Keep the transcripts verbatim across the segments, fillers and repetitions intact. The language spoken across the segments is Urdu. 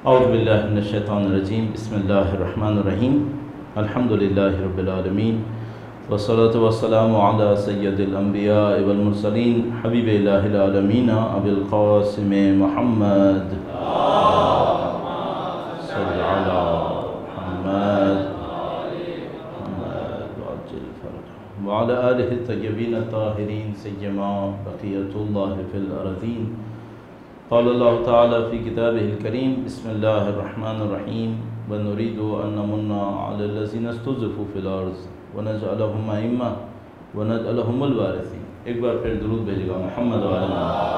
اعوذ باللہ من الشیطان الرجیم بسم اللہ الرحمن الرحیم الحمد للہ رب العالمین والصلاة والسلام علی سید الانبیاء والمرسلین حبیب الہ العالمین ابی القاسم محمد صلی علی محمد وعلى آلہ الطیبین الطاہرین سیما بقیۃ اللہ فی الارضین. قال اللہ تعالی فی کتابہ الکریم بسم اللہ الرحمن الرحیم ونريد ان نمن على الذین استضعفوا فی الارض ونجعلهم ائمہ ونجعلهم الوارثین. ایک بار پھر درود بھیجے گا محمد وعلی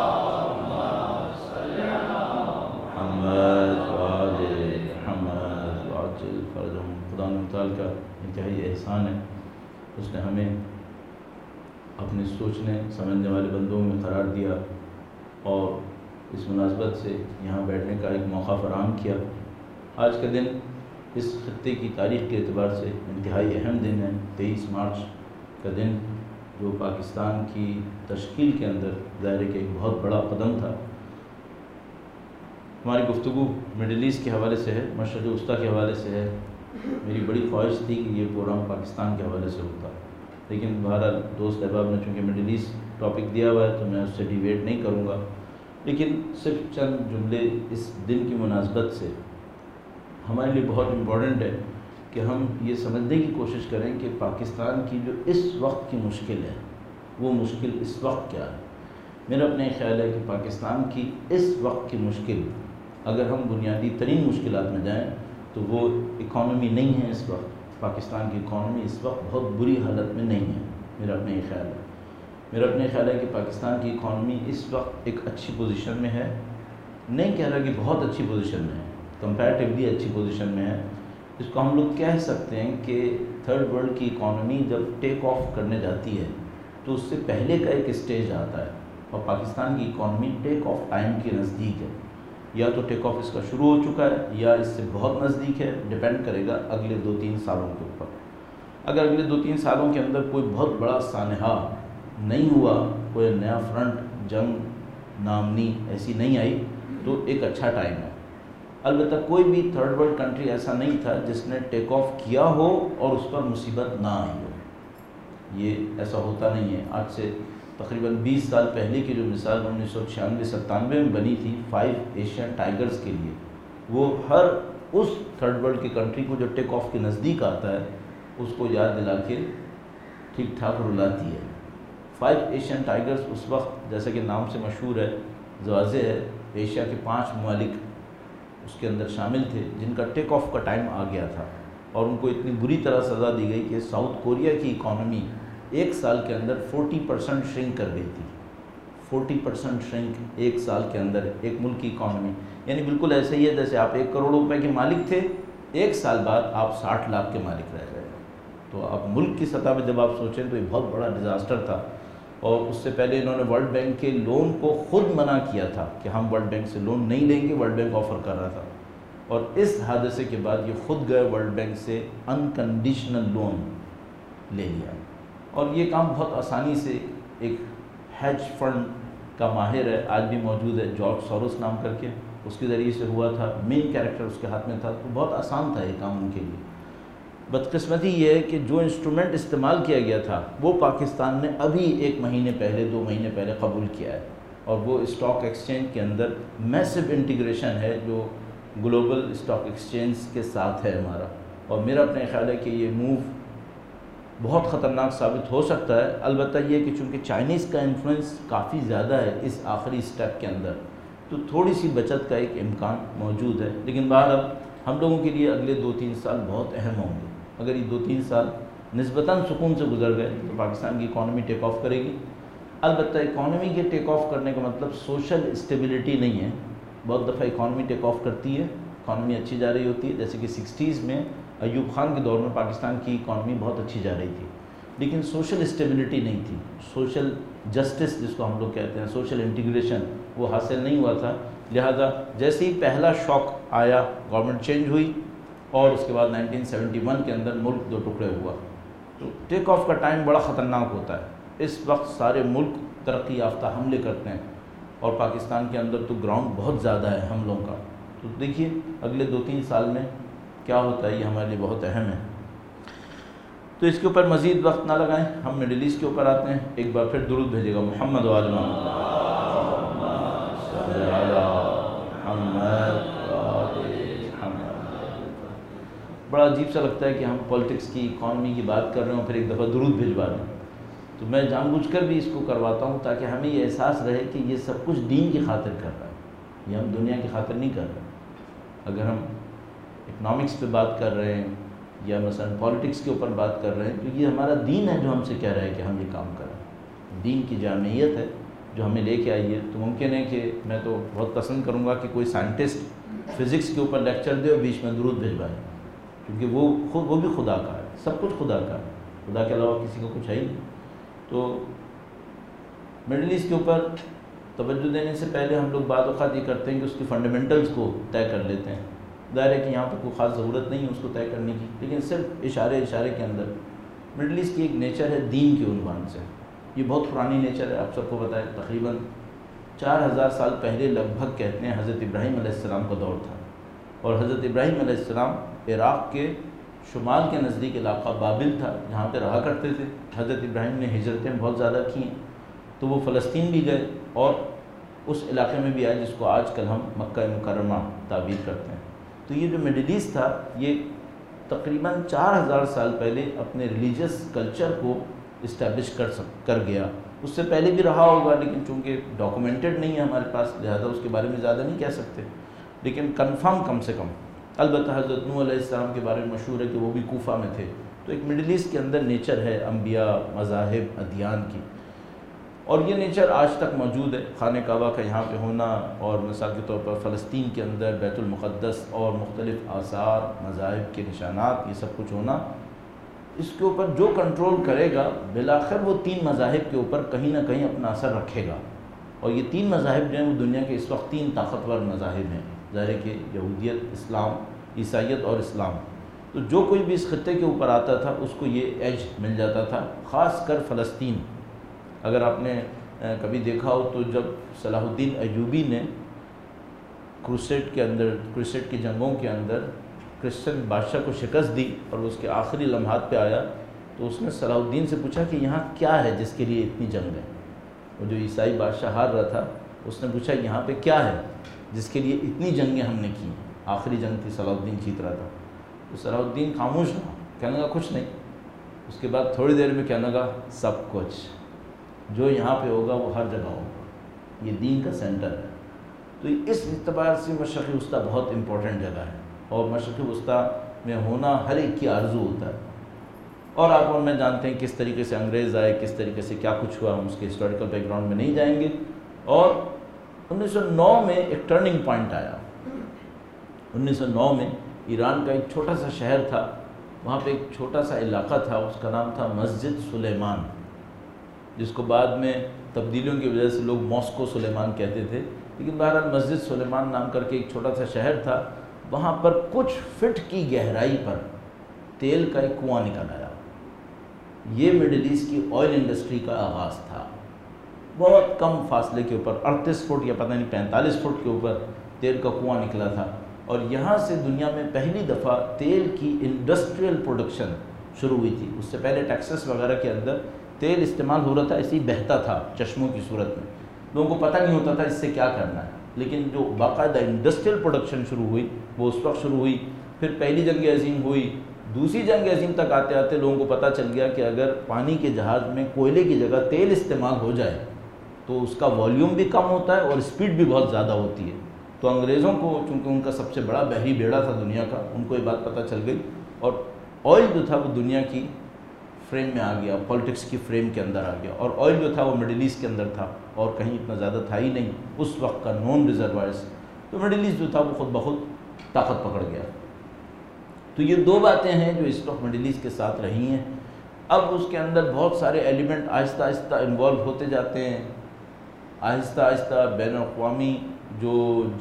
محمد وعلی محمد وعجل فرجهم. خدا متعال کا انتہائی احسان ہے، اس نے ہمیں اپنے سوچنے سمجھنے والے بندوں میں قرار دیا اور اس مناسبت سے یہاں بیٹھنے کا ایک موقع فراہم کیا. آج کا دن اس خطے کی تاریخ کے اعتبار سے انتہائی اہم دن ہے. تیئیس مارچ کا دن جو پاکستان کی تشکیل کے اندر ظاہر کہ ایک بہت بڑا قدم تھا. ہماری گفتگو مڈل ایسٹ کے حوالے سے ہے، مشرق وسطیٰ کے حوالے سے ہے. میری بڑی خواہش تھی کہ یہ پروگرام پاکستان کے حوالے سے ہوتا، لیکن بہرحال دوست احباب نے چونکہ مڈل ایسٹ ٹاپک دیا ہوا ہے تو میں اس سے ڈیویٹ نہیں کروں گا، لیکن صرف چند جملے اس دن کی مناسبت سے ہمارے لیے بہت امپورٹنٹ ہے کہ ہم یہ سمجھنے کی کوشش کریں کہ پاکستان کی جو اس وقت کی مشکل ہے وہ مشکل اس وقت کیا ہے. میرا اپنا خیال ہے کہ پاکستان کی اس وقت کی مشکل، اگر ہم بنیادی ترین مشکلات میں جائیں تو وہ اکانومی نہیں ہے. اس وقت پاکستان کی اکانومی اس وقت بہت بری حالت میں نہیں ہے. میرا اپنا یہ خیال ہے میرا اپنا خیال ہے کہ پاکستان کی اکانومی اس وقت ایک اچھی پوزیشن میں ہے. نہیں کہہ رہا کہ بہت اچھی پوزیشن میں ہے، کمپیریٹیولی اچھی پوزیشن میں ہے. اس کو ہم لوگ کہہ سکتے ہیں کہ تھرڈ ورلڈ کی اکانومی جب ٹیک آف کرنے جاتی ہے تو اس سے پہلے کا ایک اسٹیج آتا ہے، اور پاکستان کی اکانومی ٹیک آف ٹائم کے نزدیک ہے. یا تو ٹیک آف اس کا شروع ہو چکا ہے یا اس سے بہت نزدیک ہے. ڈیپینڈ کرے گا اگلے دو تین سالوں کے اوپر. اگر اگلے دو تین سالوں کے اندر کوئی بہت بڑا سانحہ نہیں ہوا، کوئی نیا فرنٹ جنگ نامنی ایسی نہیں آئی تو ایک اچھا ٹائم ہے. البتہ کوئی بھی تھرڈ ورلڈ کنٹری ایسا نہیں تھا جس نے ٹیک آف کیا ہو اور اس پر مصیبت نہ آئی ہو. یہ ایسا ہوتا نہیں ہے. آج سے تقریباً بیس سال پہلے کی جو مثال انیس سو چھیانوے ستانوے میں بنی تھی فائیو ایشین ٹائیگرز کے لیے، وہ ہر اس تھرڈ ورلڈ کی کنٹری کو جو ٹیک آف کے نزدیک آتا ہے اس کو یاد دلا کے ٹھیک ٹھاک رلاتی ہے. فائیو ایشین ٹائیگرز اس وقت جیسا کہ نام سے مشہور ہے، واضح ہے، ایشیا کے پانچ ممالک اس کے اندر شامل تھے جن کا ٹیک آف کا ٹائم آ گیا تھا، اور ان کو اتنی بری طرح سزا دی گئی کہ ساؤتھ کوریا کی اکانومی ایک سال کے اندر فورٹی پرسنٹ شرنک کر گئی تھی. فورٹی پرسنٹ شرنک ایک سال کے اندر ایک ملک کی اکانومی. یعنی بالکل ایسے ہی ہے جیسے آپ ایک کروڑ روپے کے مالک تھے، ایک سال بعد آپ ساٹھ لاکھ کے مالک رہ گئے. تو اب ملک کی سطح پہ جب آپ سوچیں تو یہ بہت بڑا ڈیزاسٹر تھا. اور اس سے پہلے انہوں نے ورلڈ بینک کے لون کو خود منع کیا تھا کہ ہم ورلڈ بینک سے لون نہیں لیں گے. ورلڈ بینک آفر کر رہا تھا، اور اس حادثے کے بعد یہ خود گئے ورلڈ بینک سے انکنڈیشنل لون لے لیا. اور یہ کام بہت آسانی سے ایک ہیج فنڈ کا ماہر ہے، آج بھی موجود ہے، جارج سوروس نام کر کے، اس کے ذریعے سے ہوا تھا. مین کیریکٹر اس کے ہاتھ میں تھا، تو بہت آسان تھا یہ کام ان کے لیے. بدقسمتی یہ ہے کہ جو انسٹرومنٹ استعمال کیا گیا تھا وہ پاکستان نے ابھی ایک مہینے پہلے دو مہینے پہلے قبول کیا ہے، اور وہ اسٹاک ایکسچینج کے اندر میسو انٹیگریشن ہے جو گلوبل اسٹاک ایکسچینج کے ساتھ ہے ہمارا. اور میرا اپنا خیال ہے کہ یہ موو بہت خطرناک ثابت ہو سکتا ہے. البتہ یہ کہ چونکہ چائنیز کا انفلوئنس کافی زیادہ ہے اس آخری سٹیپ کے اندر، تو تھوڑی سی بچت کا ایک امکان موجود ہے. لیکن بہرحال ہم لوگوں کے لیے اگلے دو تین سال بہت اہم ہوں گے. اگر یہ دو تین سال نسبتاً سکون سے گزر گئے تو پاکستان کی اکانومی ٹیک آف کرے گی. البتہ اکانومی کے ٹیک آف کرنے کا مطلب سوشل اسٹیبلٹی نہیں ہے. بہت دفعہ اکانومی ٹیک آف کرتی ہے، اکانومی اچھی جا رہی ہوتی ہے، جیسے کہ سکسٹیز میں ایوب خان کے دور میں پاکستان کی اکانومی بہت اچھی جا رہی تھی، لیکن سوشل اسٹیبلٹی نہیں تھی. سوشل جسٹس جس کو ہم لوگ کہتے ہیں، سوشل انٹیگریشن، وہ حاصل نہیں ہوا تھا. لہذا جیسے ہی پہلا شاک آیا، گورنمنٹ چینج ہوئی، اور اس کے بعد نائنٹین سیونٹی ون کے اندر ملک دو ٹکڑے ہوا. تو ٹیک آف کا ٹائم بڑا خطرناک ہوتا ہے. اس وقت سارے ملک ترقی یافتہ حملے کرتے ہیں، اور پاکستان کے اندر تو گراؤنڈ بہت زیادہ ہے حملوں کا. تو دیکھیے اگلے دو تین سال میں کیا ہوتا ہے، یہ ہمارے لیے بہت اہم ہے۔ تو اس کے اوپر مزید وقت نہ لگائیں، ہم مڈل ایسٹ کے اوپر آتے ہیں۔ ایک بار پھر درود بھیجے گا محمد و آل محمد۔ بڑا عجیب سا لگتا ہے کہ ہم پولیٹکس کی، اکانومی کی بات کر رہے ہوں، پھر ایک دفعہ درود بھیجوا رہے ہیں۔ تو میں جان بوجھ کر بھی اس کو کرواتا ہوں تاکہ ہمیں یہ احساس رہے کہ یہ سب کچھ دین کی خاطر کر رہا ہے، یہ ہم دنیا کی خاطر نہیں کر رہے۔ اگر ہم اکنامکس پہ بات کر رہے ہیں یا مثلا پولیٹکس کے اوپر بات کر رہے ہیں تو یہ ہمارا دین ہے جو ہم سے کہہ رہا ہے کہ ہم یہ کام کریں، دین کی جامعیت ہے جو ہمیں لے کے آئی ہے۔ تو ممکن ہے کہ میں تو بہت پسند کروں گا کہ کوئی سائنٹسٹ فزکس کے اوپر لیکچر دے اور بیچ میں درود بھیجوائے، کیونکہ وہ خود وہ بھی خدا کا ہے، سب کچھ خدا کا ہے، خدا کے علاوہ کسی کو کچھ ہے ہی نہیں۔ تو مڈل ایسٹ کے اوپر توجہ دینے سے پہلے ہم لوگ بعض اوقات یہ کرتے ہیں کہ اس کی فنڈامنٹلز کو طے کر لیتے ہیں۔ ظاہر ہے کہ یہاں پہ کوئی خاص ضرورت نہیں ہے اس کو طے کرنے کی، لیکن صرف اشارے اشارے کے اندر مڈل ایسٹ کی ایک نیچر ہے دین کے عنوان سے۔ یہ بہت پرانی نیچر ہے، آپ سب کو پتہ ہے، تقریباً چار ہزار سال پہلے لگ بھگ کہتے ہیں حضرت ابراہیم علیہ السلام کا دور تھا، اور حضرت ابراہیم علیہ السلام عراق کے شمال کے نزدیک علاقہ بابل تھا جہاں پہ رہا کرتے تھے۔ حضرت ابراہیم نے ہجرتیں بہت زیادہ کی ہیں، تو وہ فلسطین بھی گئے اور اس علاقے میں بھی آئے جس کو آج کل ہم مکہ مکرمہ تعبیر کرتے ہیں۔ تو یہ جو مڈل ایسٹ تھا یہ تقریباً چار ہزار سال پہلے اپنے ریلیجس کلچر کو اسٹیبلش کر سک کر گیا۔ اس سے پہلے بھی رہا ہوگا لیکن چونکہ ڈاکومنٹڈ نہیں ہے ہمارے پاس، لہذا اس کے بارے میں زیادہ نہیں کہہ سکتے، لیکن کنفرم کم سے کم۔ البتہ حضرت نوح علیہ السلام کے بارے میں مشہور ہے کہ وہ بھی کوفہ میں تھے۔ تو ایک مڈل ایسٹ کے اندر نیچر ہے انبیاء، مذاہب، ادیان کی، اور یہ نیچر آج تک موجود ہے۔ خانہ کعبہ کا یہاں پہ ہونا، اور مثال کے طور پر فلسطین کے اندر بیت المقدس اور مختلف آثار، مذاہب کے نشانات، یہ سب کچھ ہونا، اس کے اوپر جو کنٹرول کرے گا بالآخر وہ تین مذاہب کے اوپر کہیں نہ کہیں اپنا اثر رکھے گا۔ اور یہ تین مذاہب جو ہیں وہ دنیا کے اس وقت تین طاقتور مذاہب ہیں، ظاہر ہے کہ یہودیت، اسلام، عیسائیت اور اسلام۔ تو جو کوئی بھی اس خطے کے اوپر آتا تھا اس کو یہ ایج مل جاتا تھا، خاص کر فلسطین۔ اگر آپ نے کبھی دیکھا ہو تو جب صلاح الدین ایوبی نے کروسیڈ کے اندر کروسیڈ کی جنگوں کے اندر کرسچن بادشاہ کو شکست دی اور اس کے آخری لمحات پہ آیا تو اس نے صلاح الدین سے پوچھا کہ یہاں کیا ہے جس کے لیے اتنی جنگ ہے۔ وہ جو عیسائی بادشاہ ہار رہا تھا اس نے پوچھا یہاں پہ کیا ہے جس کے لیے اتنی جنگیں ہم نے کی، آخری جنگ تھی صلاح الدین جیت رہا تھا۔ تو صلاح الدین خاموش رہا، کہنے لگا کچھ نہیں۔ اس کے بعد تھوڑی دیر میں کہنے لگا سب کچھ، جو یہاں پہ ہوگا وہ ہر جگہ ہوگا، یہ دین کا سینٹر ہے۔ تو اس اعتبار سے مشرق وسطیٰ بہت امپورٹنٹ جگہ ہے، اور مشرق وسطیٰ میں ہونا ہر ایک کی آرزو ہوتا ہے۔ اور آپ اور میں جانتے ہیں کس طریقے سے انگریز آئے، کس طریقے سے کیا کچھ ہوا، ہم اس کے ہسٹوریکل بیک گراؤنڈ میں نہیں جائیں گے۔ اور انیس سو نو میں ایک ٹرننگ پوائنٹ آیا۔ انیس سو نو میں ایران کا ایک چھوٹا سا شہر تھا، وہاں پہ ایک چھوٹا سا علاقہ تھا، اس کا نام تھا مسجد سلیمان، جس کو بعد میں تبدیلیوں کی وجہ سے لوگ ماسکو سلیمان کہتے تھے، لیکن بہرحال مسجد سلیمان نام کر کے ایک چھوٹا سا شہر تھا۔ وہاں پر کچھ فٹ کی گہرائی پر تیل کا ایک کنواں نکل آیا۔ یہ مڈل ایسٹ کی آئل انڈسٹری کا آغاز تھا۔ بہت کم فاصلے کے اوپر اڑتیس فٹ یا پتہ نہیں پینتالیس فٹ کے اوپر تیل کا کنواں نکلا تھا، اور یہاں سے دنیا میں پہلی دفعہ تیل کی انڈسٹریل پروڈکشن شروع ہوئی تھی۔ اس سے پہلے ٹیکساس وغیرہ کے اندر تیل استعمال ہو رہا تھا، ایسے ہی بہتا تھا چشموں کی صورت میں، لوگوں کو پتہ نہیں ہوتا تھا اس سے کیا کرنا ہے، لیکن جو باقاعدہ انڈسٹریل پروڈکشن شروع ہوئی وہ اس وقت شروع ہوئی۔ پھر پہلی جنگ عظیم ہوئی، دوسری جنگ عظیم تک آتے آتے لوگوں کو پتہ چل گیا کہ اگر پانی کے جہاز میں کوئلے کی جگہ تیل استعمال ہو جائے تو اس کا والیوم بھی کم ہوتا ہے اور اسپیڈ بھی بہت زیادہ ہوتی ہے۔ تو انگریزوں کو، چونکہ ان کا سب سے بڑا بحری بیڑا تھا دنیا کا، ان کو یہ بات پتہ چل گئی، اور آئل جو تھا وہ دنیا کی فریم میں آ گیا، پالیٹکس کی فریم کے اندر آ گیا، اور آئل جو تھا وہ مڈل ایسٹ کے اندر تھا، اور کہیں اتنا زیادہ تھا ہی نہیں اس وقت کا نون ریزروائرس۔ تو مڈل ایسٹ جو تھا وہ خود بخود طاقت پکڑ گیا۔ تو یہ دو باتیں ہیں جو اس وقت مڈل ایسٹ کے ساتھ رہی ہیں۔ اب اس کے اندر بہت سارے ایلیمنٹ آہستہ آہستہ انوالو ہوتے جاتے ہیں، آہستہ آہستہ بین الاقوامی جو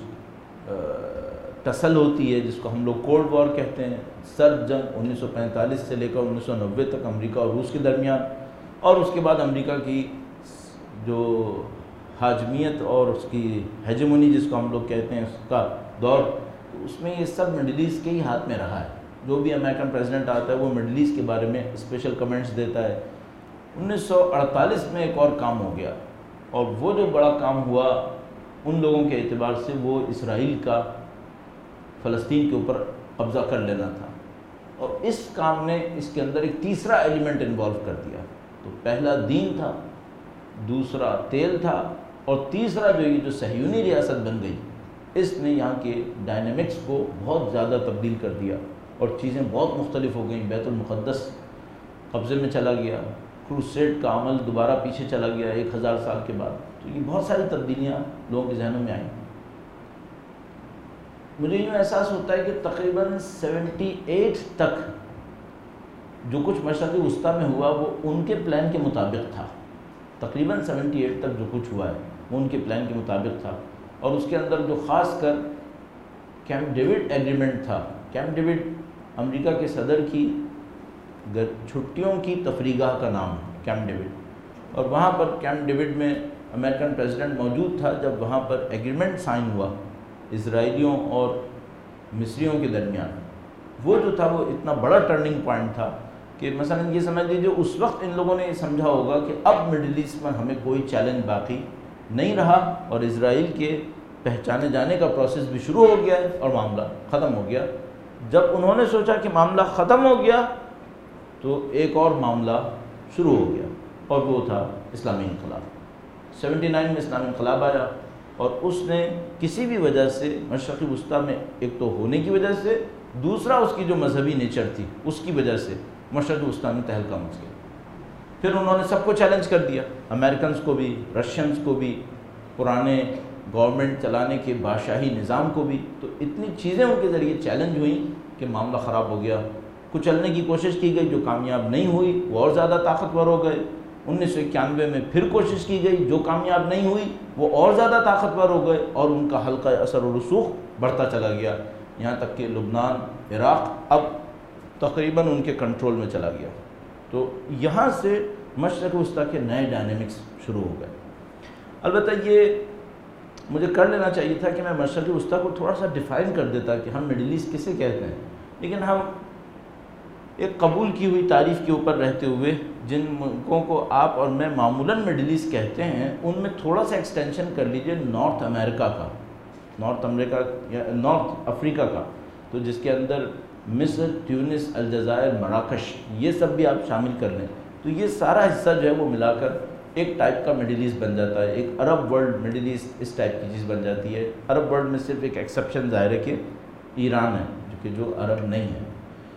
ٹسل ہوتی ہے، جس کو ہم لوگ کولڈ وار کہتے ہیں، سرد جنگ انیس سو پینتالیس سے لے کر انیس سو نوے تک امریکہ اور روس کے درمیان، اور اس کے بعد امریکہ کی جو حاکمیت اور اس کی ہیجمونی جس کو ہم لوگ کہتے ہیں اس کا دور تو اس میں یہ سب مڈل ایسٹ کے ہی ہاتھ میں رہا ہے. جو بھی امریکن پریزیڈنٹ آتا ہے وہ مڈل ایسٹ کے بارے میں اسپیشل کمنٹس دیتا ہے. انیس سو اڑتالیس میں ایک اور کام ہو گیا, اور وہ جو بڑا کام ہوا ان لوگوں کے اعتبار سے وہ اسرائیل کا فلسطین کے اوپر قبضہ کر لینا تھا, اور اس کام نے اس کے اندر ایک تیسرا ایلیمنٹ انوالو کر دیا. تو پہلا دین تھا, دوسرا تیل تھا, اور تیسرا جو یہ جو صہیونی ریاست بن گئی, اس نے یہاں کے ڈائنامکس کو بہت زیادہ تبدیل کر دیا, اور چیزیں بہت مختلف ہو گئیں. بیت المقدس قبضے میں چلا گیا, کروسیڈ کا عمل دوبارہ پیچھے چلا گیا ایک ہزار سال کے بعد. تو یہ بہت ساری تبدیلیاں لوگوں کے ذہنوں میں آئیں. مجھے یوں احساس ہوتا ہے کہ تقریباً سیونٹی ایٹ تک جو کچھ مشرق وسطیٰ میں ہوا وہ ان کے پلان کے مطابق تھا. تقریباً سیونٹی ایٹ تک جو کچھ ہوا ہے وہ ان کے پلان کے مطابق تھا, اور اس کے اندر جو خاص کر کیمپ ڈیوڈ ایگریمنٹ تھا. کیمپ ڈیوڈ امریکہ کے صدر کی چھٹیوں کی تفریح کا نام ہے کیمپ ڈیوڈ, اور وہاں پر کیمپ ڈیوڈ میں امریکن پریزیڈنٹ موجود تھا جب وہاں پر ایگریمنٹ سائن ہوا اسرائیلیوں اور مصریوں کے درمیان. وہ جو تھا وہ اتنا بڑا ٹرننگ پوائنٹ تھا کہ مثلا یہ سمجھ لیجیے اس وقت ان لوگوں نے یہ سمجھا ہوگا کہ اب مڈل ایسٹ میں ہمیں کوئی چیلنج باقی نہیں رہا, اور اسرائیل کے پہچانے جانے کا پروسیس بھی شروع ہو گیا ہے اور معاملہ ختم ہو گیا. جب انہوں نے سوچا کہ معاملہ ختم ہو گیا تو ایک اور معاملہ شروع ہو گیا, اور وہ تھا اسلامی انقلاب. سیونٹی نائن میں اسلامی انقلاب آیا, اور اس نے کسی بھی وجہ سے مشرقی وسطیٰ میں ایک تو ہونے کی وجہ سے, دوسرا اس کی جو مذہبی نیچر تھی اس کی وجہ سے مشرقی وسطیٰ میں تہلکہ مچ گیا. پھر انہوں نے سب کو چیلنج کر دیا, امریکنز کو بھی, رشینز کو بھی, پرانے گورنمنٹ چلانے کے بادشاہی نظام کو بھی. تو اتنی چیزیں ان کے ذریعے چیلنج ہوئیں کہ معاملہ خراب ہو گیا. کچلنے کی کوشش کی گئی, جو کامیاب نہیں ہوئی وہ اور زیادہ طاقتور ہو گئے. انیس سو اکیانوے میں پھر کوشش کی گئی, جو کامیاب نہیں ہوئی وہ اور زیادہ طاقتور ہو گئے, اور ان کا حلقہ اثر و رسوخ بڑھتا چلا گیا, یہاں تک کہ لبنان, عراق اب تقریباً ان کے کنٹرول میں چلا گیا. تو یہاں سے مشرق وسطیٰ کے نئے ڈائنامکس شروع ہو گئے. البتہ یہ مجھے کر لینا چاہیے تھا کہ میں مشرقی وسطیٰ کو تھوڑا سا ڈیفائن کر دیتا کہ ہم مڈل ایسٹ کسے کہتے ہیں, لیکن ہم ایک قبول کی ہوئی تعریف کے اوپر رہتے ہوئے جن ملکوں کو آپ اور میں معمولاً مڈل ایسٹ کہتے ہیں ان میں تھوڑا سا ایکسٹینشن کر لیجئے نارتھ امریکہ کا, نارتھ امریکہ یا نارتھ افریقہ کا, تو جس کے اندر مصر, تیونس, الجزائر, مراکش یہ سب بھی آپ شامل کر لیں, تو یہ سارا حصہ جو ہے وہ ملا کر ایک ٹائپ کا مڈل ایسٹ بن جاتا ہے. ایک عرب ورلڈ مڈل ایسٹ اس ٹائپ کی چیز بن جاتی ہے. عرب ورلڈ میں صرف ایک ایکسیپشن ظاہر ہے کہ ایران ہے جو کہ جو عرب نہیں ہے.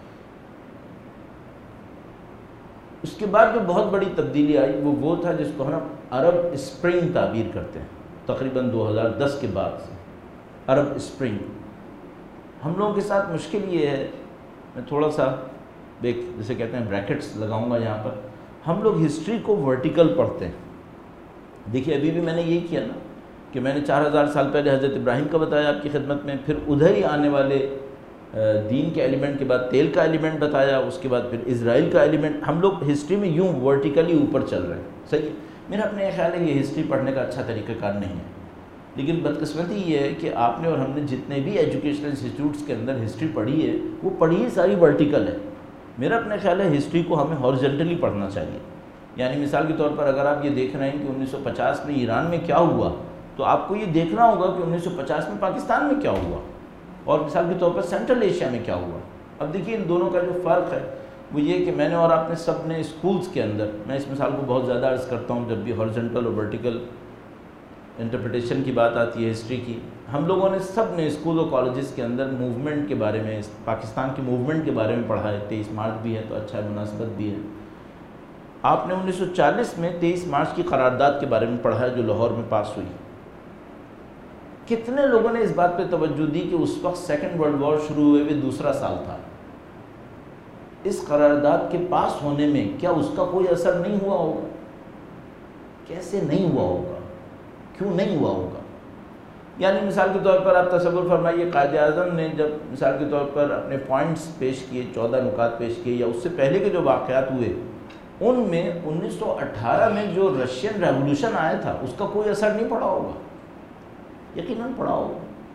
اس کے بعد جو بہت بڑی تبدیلی آئی وہ وہ تھا جس کو ہم عرب اسپرنگ تعبیر کرتے ہیں, تقریباً دو ہزار دس کے بعد سے عرب اسپرنگ. ہم لوگوں کے ساتھ مشکل یہ ہے, میں تھوڑا سا ایک جسے کہتے ہیں بریکٹس لگاؤں گا یہاں پر, ہم لوگ ہسٹری کو ورٹیکل پڑھتے ہیں. دیکھیے ابھی بھی میں نے یہی کیا نا کہ میں نے چار ہزار سال پہلے حضرت ابراہیم کا بتایا آپ کی خدمت میں, پھر ادھر ہی آنے والے دین کے ایلیمنٹ کے بعد تیل کا ایلیمنٹ بتایا, اس کے بعد پھر اسرائیل کا ایلیمنٹ. ہم لوگ ہسٹری میں یوں ورٹیکلی اوپر چل رہے ہیں. صحیح ہے, میرا اپنا یہ خیال ہے یہ ہسٹری پڑھنے کا اچھا طریقہ کار نہیں ہے, لیکن بدقسمتی یہ ہے کہ آپ نے اور ہم نے جتنے بھی ایجوکیشنل انسٹیٹیوٹس کے اندر ہسٹری پڑھی ہے وہ پڑھی ساری ورٹیکل ہے. میرا اپنا خیال ہے ہسٹری کو ہمیں ہارزنٹلی پڑھنا چاہیے. یعنی مثال کے طور پر اگر آپ یہ دیکھ رہے ہیں کہ انیس سو پچاس میں ایران میں کیا ہوا, تو آپ کو یہ دیکھنا ہوگا کہ انیس سو پچاس میں پاکستان میں کیا ہوا, اور مثال کے طور پر سینٹرل ایشیا میں کیا ہوا. اب دیکھیے ان دونوں کا جو فرق ہے وہ یہ کہ میں نے اور آپ نے سب نے اسکولس کے اندر, میں اس مثال کو بہت زیادہ عرض کرتا ہوں جب بھی ہارزنٹل اور ورٹیکل انٹرپریٹیشن کی بات آتی ہے ہسٹری کی, ہم لوگوں نے سب نے اسکول اور کالجز کے اندر موومنٹ کے بارے میں, پاکستان کی موومنٹ کے بارے میں پڑھا ہے. تیئیس مارچ بھی ہے تو اچھا مناسبت بھی ہے. آپ نے انیس سو چالیس میں تیئیس مارچ کی قرارداد کے بارے میں پڑھا ہے جو لاہور میں پاس ہوئی. کتنے لوگوں نے اس بات پہ توجہ دی کہ اس وقت سیکنڈ ورلڈ وار شروع ہوئے ہوئے دوسرا سال تھا. اس قرارداد کے پاس ہونے میں کیا اس کا کوئی اثر نہیں ہوا ہوگا؟ کیسے نہیں ہوا ہوگا, کیوں نہیں ہوا ہوگا؟ یعنی مثال کے طور پر آپ تصور فرمائیے قائد اعظم نے جب مثال کے طور پر اپنے پوائنٹس پیش کیے, چودہ نکات پیش کیے, یا اس سے پہلے کے جو واقعات ہوئے ان میں انیس سو اٹھارہ میں جو رشین ریولوشن آیا تھا اس کا کوئی اثر نہیں پڑا ہوگا؟ یقیناً پڑا ہوگا.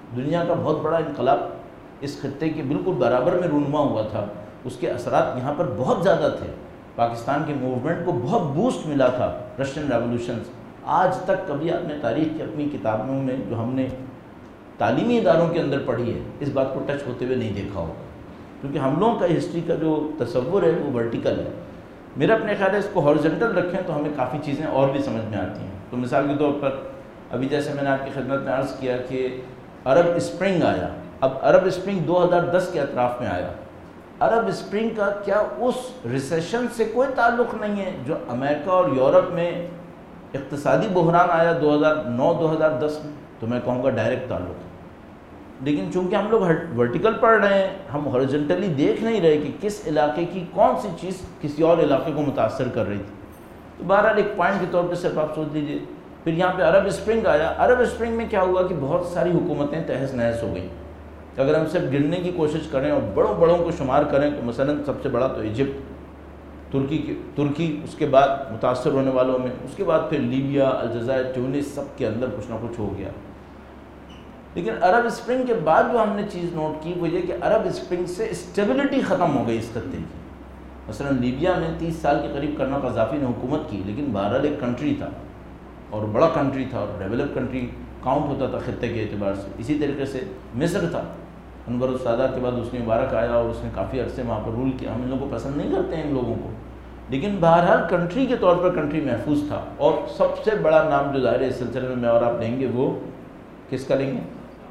دنیا کا بہت بڑا انقلاب اس خطے کے بالکل برابر میں رونما ہوا تھا، اس کے اثرات یہاں پر بہت زیادہ تھے، پاکستان کے موومنٹ کو بہت بوسٹ ملا تھا رشین ریولوشنز۔ آج تک کبھی آپ نے تاریخ کی اپنی کتابوں میں جو ہم نے تعلیمی اداروں کے اندر پڑھی ہے اس بات کو ٹچ ہوتے ہوئے نہیں دیکھا ہوگا، کیونکہ ہم لوگوں کا ہسٹری کا جو تصور ہے وہ ورٹیکل ہے۔ میرا اپنے خیال ہے اس کو ہارزنٹل رکھیں تو ہمیں کافی چیزیں اور بھی سمجھ میں آتی ہیں۔ تو مثال کے طور پر ابھی جیسے میں نے آپ کی خدمت میں عرض کیا کہ عرب اسپرنگ آیا، اب عرب اسپرنگ دو ہزار دس کے اطراف میں آیا۔ عرب اسپرنگ کا کیا اس ریسیشن سے کوئی تعلق نہیں ہے جو امریکہ اور یورپ میں اقتصادی بحران آیا دو ہزار نو دو ہزار دس میں؟ تو میں کہوں گا ڈائریکٹ تعلق ہے، لیکن چونکہ ہم لوگ ورٹیکل پڑھ رہے ہیں، ہم ہارزنٹلی دیکھ نہیں رہے کہ کس علاقے کی کون سی چیز کسی اور علاقے کو متاثر کر رہی تھی۔ تو بہرحال ایک پوائنٹ کے طور پہ صرف آپ سوچ لیجیے۔ پھر یہاں پہ عرب اسپرنگ آیا، عرب اسپرنگ میں کیا ہوا کہ بہت ساری حکومتیں تہس نہس ہو گئیں۔ اگر ہم صرف گننے کی کوشش کریں اور بڑوں بڑوں کو شمار کریں تو مثلا سب سے بڑا تو ایجپٹ، ترکی کی ترکی اس کے بعد متاثر ہونے والوں میں، اس کے بعد پھر لیبیا، الجزائر، ٹیونس، سب کے اندر کچھ نہ کچھ ہو گیا۔ لیکن عرب اسپرنگ کے بعد جو ہم نے چیز نوٹ کی وہ یہ کہ عرب اسپرنگ سے اسٹیبلٹی ختم ہو گئی اس خطے کی۔ مثلا لیبیا میں تیس سال کے قریب کرنا قذافی نے حکومت کی، لیکن بہرحال ایک کنٹری تھا اور بڑا کنٹری تھا اور ڈیولپ کنٹری کاؤنٹ ہوتا تھا خطے کے اعتبار سے۔ اسی طریقے سے مصر تھا، انور السادات کے بعد اس نے مبارک آیا اور اس نے کافی عرصے وہاں پر رول کیا۔ ہم ان لوگوں کو پسند نہیں کرتے ہیں ان لوگوں کو، لیکن بہرحال کنٹری کے طور پر کنٹری محفوظ تھا۔ اور سب سے بڑا نام جو ظاہر ہے اس سلسلے میں میں اور آپ لیں گے وہ کس کا لیں گے؟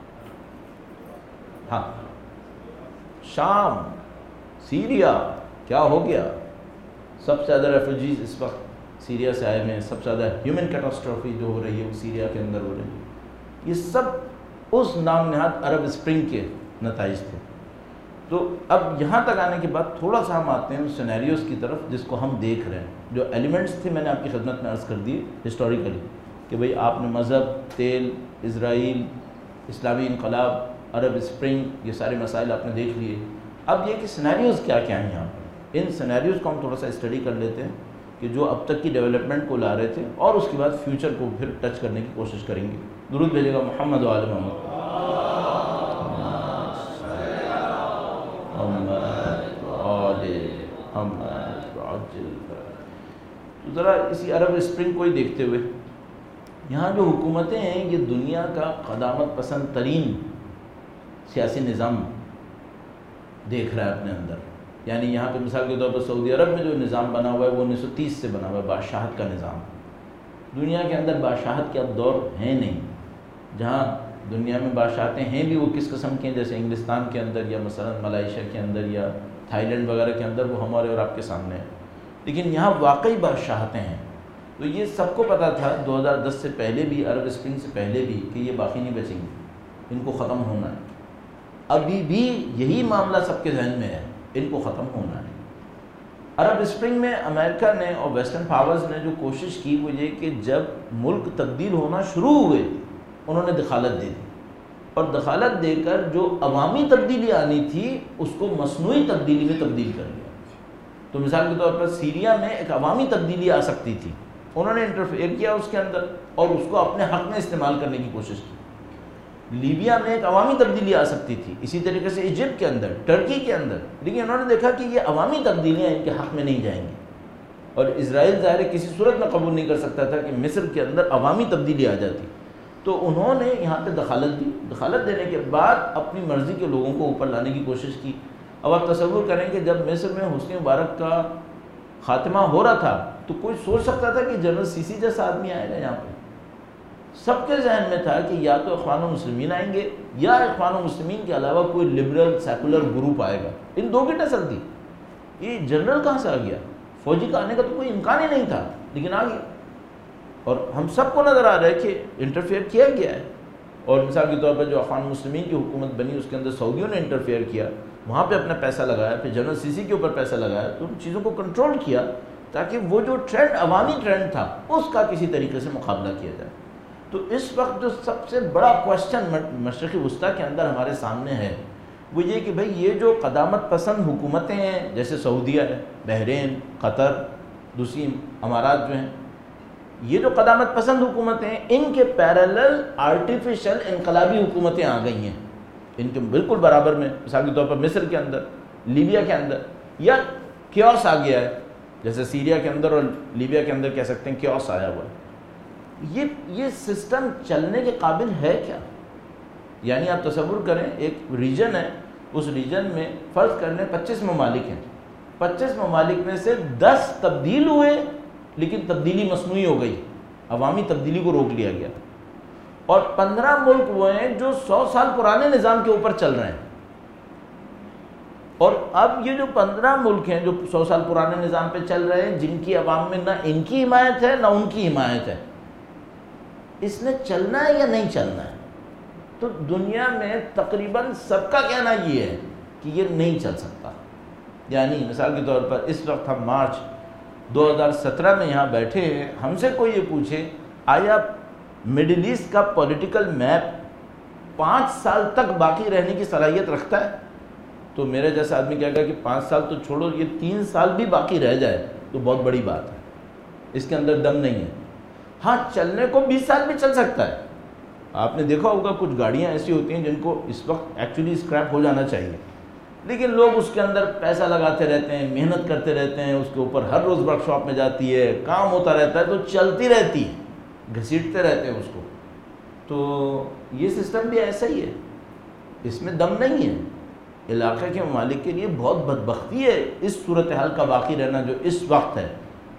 ہاں، شام، سیریا۔ کیا ہو گیا؟ سب سے زیادہ ریفیوجیز اس وقت سیریا سے آئے ہوئے ہیں، سب سے زیادہ ہیومن کیٹاسٹرافی جو ہو رہی ہے وہ سیریا کے اندر ہو رہی ہے۔ یہ سب اس نام نہاد عرب اسپرنگ کے نتائج تھے۔ تو اب یہاں تک آنے کے بعد تھوڑا سا ہم آتے ہیں اس سینیریوز کی طرف جس کو ہم دیکھ رہے ہیں۔ جو ایلیمنٹس تھے میں نے آپ کی خدمت میں عرض کر دیے ہسٹوریکلی کہ بھئی آپ نے مذہب، تیل، اسرائیل، اسلامی انقلاب، عرب اسپرنگ، یہ سارے مسائل آپ نے دیکھ لیے۔ اب یہ کہ سینیریوز کیا کیا ہیں یہاں پر، ان سینیریوز کو ہم تھوڑا سا اسٹڈی کر لیتے ہیں کہ جو اب تک کی ڈیولپمنٹ کو لا رہے تھے، اور اس کے بعد فیوچر کو پھر ٹچ کرنے کی کوشش کریں گے۔ درود بھیجے گا محمد و آل محمد۔ تو ذرا اسی عرب اسپرنگ کو ہی دیکھتے ہوئے یہاں جو حکومتیں ہیں یہ دنیا کا قدامت پسند ترین سیاسی نظام دیکھ رہا ہے اپنے اندر۔ یعنی یہاں پہ مثال کے طور پر سعودی عرب میں جو نظام بنا ہوا ہے وہ انیس سو تیس سے بنا ہوا ہے، بادشاہت کا نظام۔ دنیا کے اندر بادشاہت کے اب دور ہیں نہیں، جہاں دنیا میں بادشاہتیں ہیں بھی وہ کس قسم کے ہیں، جیسے انگلستان کے اندر یا مثلا ملائیشیا کے اندر یا تھائی لینڈ وغیرہ کے اندر، وہ ہمارے اور آپ کے سامنے ہیں۔ لیکن یہاں واقعی بادشاہتیں ہیں۔ تو یہ سب کو پتہ تھا دو ہزار دس سے پہلے بھی، عرب اسپرنگ سے پہلے بھی، کہ یہ باقی نہیں بچیں گے، ان کو ختم ہونا ہے۔ ابھی بھی یہی معاملہ سب کے ذہن میں ہے، ان کو ختم ہونا ہے۔ عرب اسپرنگ میں امریکہ نے اور ویسٹرن پاورز نے جو کوشش کی وہ یہ کہ جب ملک تبدیل ہونا شروع ہوئے انہوں نے دخالت دے دی، اور دخالت دے کر جو عوامی تبدیلی آنی تھی اس کو مصنوعی تبدیلی میں تبدیل کر دیا۔ تو مثال کے طور پر سیریا میں ایک عوامی تبدیلی آ سکتی تھی، انہوں نے انٹرفیئر کیا اس کے اندر اور اس کو اپنے حق میں استعمال کرنے کی کوشش کی۔ لیبیا میں ایک عوامی تبدیلی آ سکتی تھی، اسی طریقے سے ایجپٹ کے اندر، ٹرکی کے اندر، لیکن انہوں نے دیکھا کہ یہ عوامی تبدیلیاں ان کے حق میں نہیں جائیں گی، اور اسرائیل ظاہر کسی صورت میں قبول نہیں کر سکتا تھا کہ مصر کے اندر عوامی تبدیلی آ جاتی۔ تو انہوں نے یہاں پہ دخالت دی، دخالت دینے کے بعد اپنی مرضی کے لوگوں کو اوپر لانے کی کوشش کی۔ اب آپ تصور کریں کہ جب مصر میں حسنی مبارک کا خاتمہ ہو رہا تھا تو کوئی سوچ سکتا تھا کہ جنرل سیسی جیسا آدمی آئے گا یہاں پہ؟ سب کے ذہن میں تھا کہ یا تو اخوان المسلمین آئیں گے یا اخوان المسلمین کے علاوہ کوئی لبرل سیکولر گروپ آئے گا، ان دو کی ٹسل تھی۔ یہ جنرل کہاں سے آ گیا؟ فوجی کا آنے کا تو کوئی امکان ہی نہیں تھا، لیکن آ گیا، اور ہم سب کو نظر آ رہا ہے کہ انٹرفیئر کیا گیا ہے۔ اور مثال کے طور پر جو اخوان المسلمین کی حکومت بنی اس کے اندر سعودیوں نے انٹرفیئر کیا، وہاں پہ اپنا پیسہ لگایا، پھر جنرل سیسی کے اوپر پیسہ لگایا، تو ان چیزوں کو کنٹرول کیا تاکہ وہ جو ٹرینڈ عوامی ٹرینڈ تھا اس کا کسی طریقے سے مقابلہ کیا جائے۔ تو اس وقت جو سب سے بڑا کوشچن مشرقی وسطیٰ کے اندر ہمارے سامنے ہے وہ یہ کہ بھئی یہ جو قدامت پسند حکومتیں ہیں جیسے سعودیہ ہے، بحرین، قطر، دوسری امارات جو ہیں، یہ جو قدامت پسند حکومتیں ہیں ان کے پیرالل آرٹیفیشل انقلابی حکومتیں آ گئی ہیں، ان کے بالکل برابر میں، مثال کے طور پر مصر کے اندر، لیبیا کے اندر، یا کیوس آ گیا ہے، جیسے سیریا کے اندر اور لیبیا کے اندر کہہ سکتے ہیں کیوس آیا ہوا ہے۔ یہ یہ سسٹم چلنے کے قابل ہے کیا؟ یعنی آپ تصور کریں ایک ریجن ہے، اس ریجن میں فرض کر لیں پچیس ممالک ہیں، پچیس ممالک میں سے دس تبدیل ہوئے لیکن تبدیلی مصنوعی ہو گئی، عوامی تبدیلی کو روک لیا گیا، اور پندرہ ملک وہ ہیں جو سو سال پرانے نظام کے اوپر چل رہے ہیں، اور اب یہ جو پندرہ ملک ہیں جو سو سال پرانے نظام پہ چل رہے ہیں، جن کی عوام میں نہ ان کی حمایت ہے نہ ان کی حمایت ہے، اس نے چلنا ہے یا نہیں چلنا ہے؟ تو دنیا میں تقریباً سب کا کہنا یہ ہے کہ یہ نہیں چل سکتا۔ یعنی مثال کے طور پر اس وقت ہم مارچ دو ہزار سترہ میں یہاں بیٹھے ہیں، ہم سے کوئی یہ پوچھے آیا مڈل ایسٹ کا پولیٹیکل میپ پانچ سال تک باقی رہنے کی صلاحیت رکھتا ہے؟ تو میرے جیسا آدمی کہے گا کہ پانچ سال تو چھوڑو، یہ تین سال بھی باقی رہ جائے تو بہت بڑی بات ہے، اس کے اندر دم نہیں ہے۔ ہاں چلنے کو بیس سال بھی چل سکتا ہے۔ آپ نے دیکھا ہوگا کچھ گاڑیاں ایسی ہوتی ہیں جن کو اس وقت ایکچولی اسکریپ ہو جانا چاہیے، لیکن لوگ اس کے اندر پیسہ لگاتے رہتے ہیں، محنت کرتے رہتے ہیں، اس کے اوپر ہر روز ورک شاپ میں جاتی ہے، کام ہوتا رہتا ہے، تو چلتی رہتی ہے، گھسیٹتے رہتے ہیں اس کو۔ تو یہ سسٹم بھی ایسا ہی ہے، اس میں دم نہیں ہے۔ علاقے کے ممالک کے لیے بہت بدبختی ہے اس صورتحال کا باقی رہنا جو اس وقت ہے۔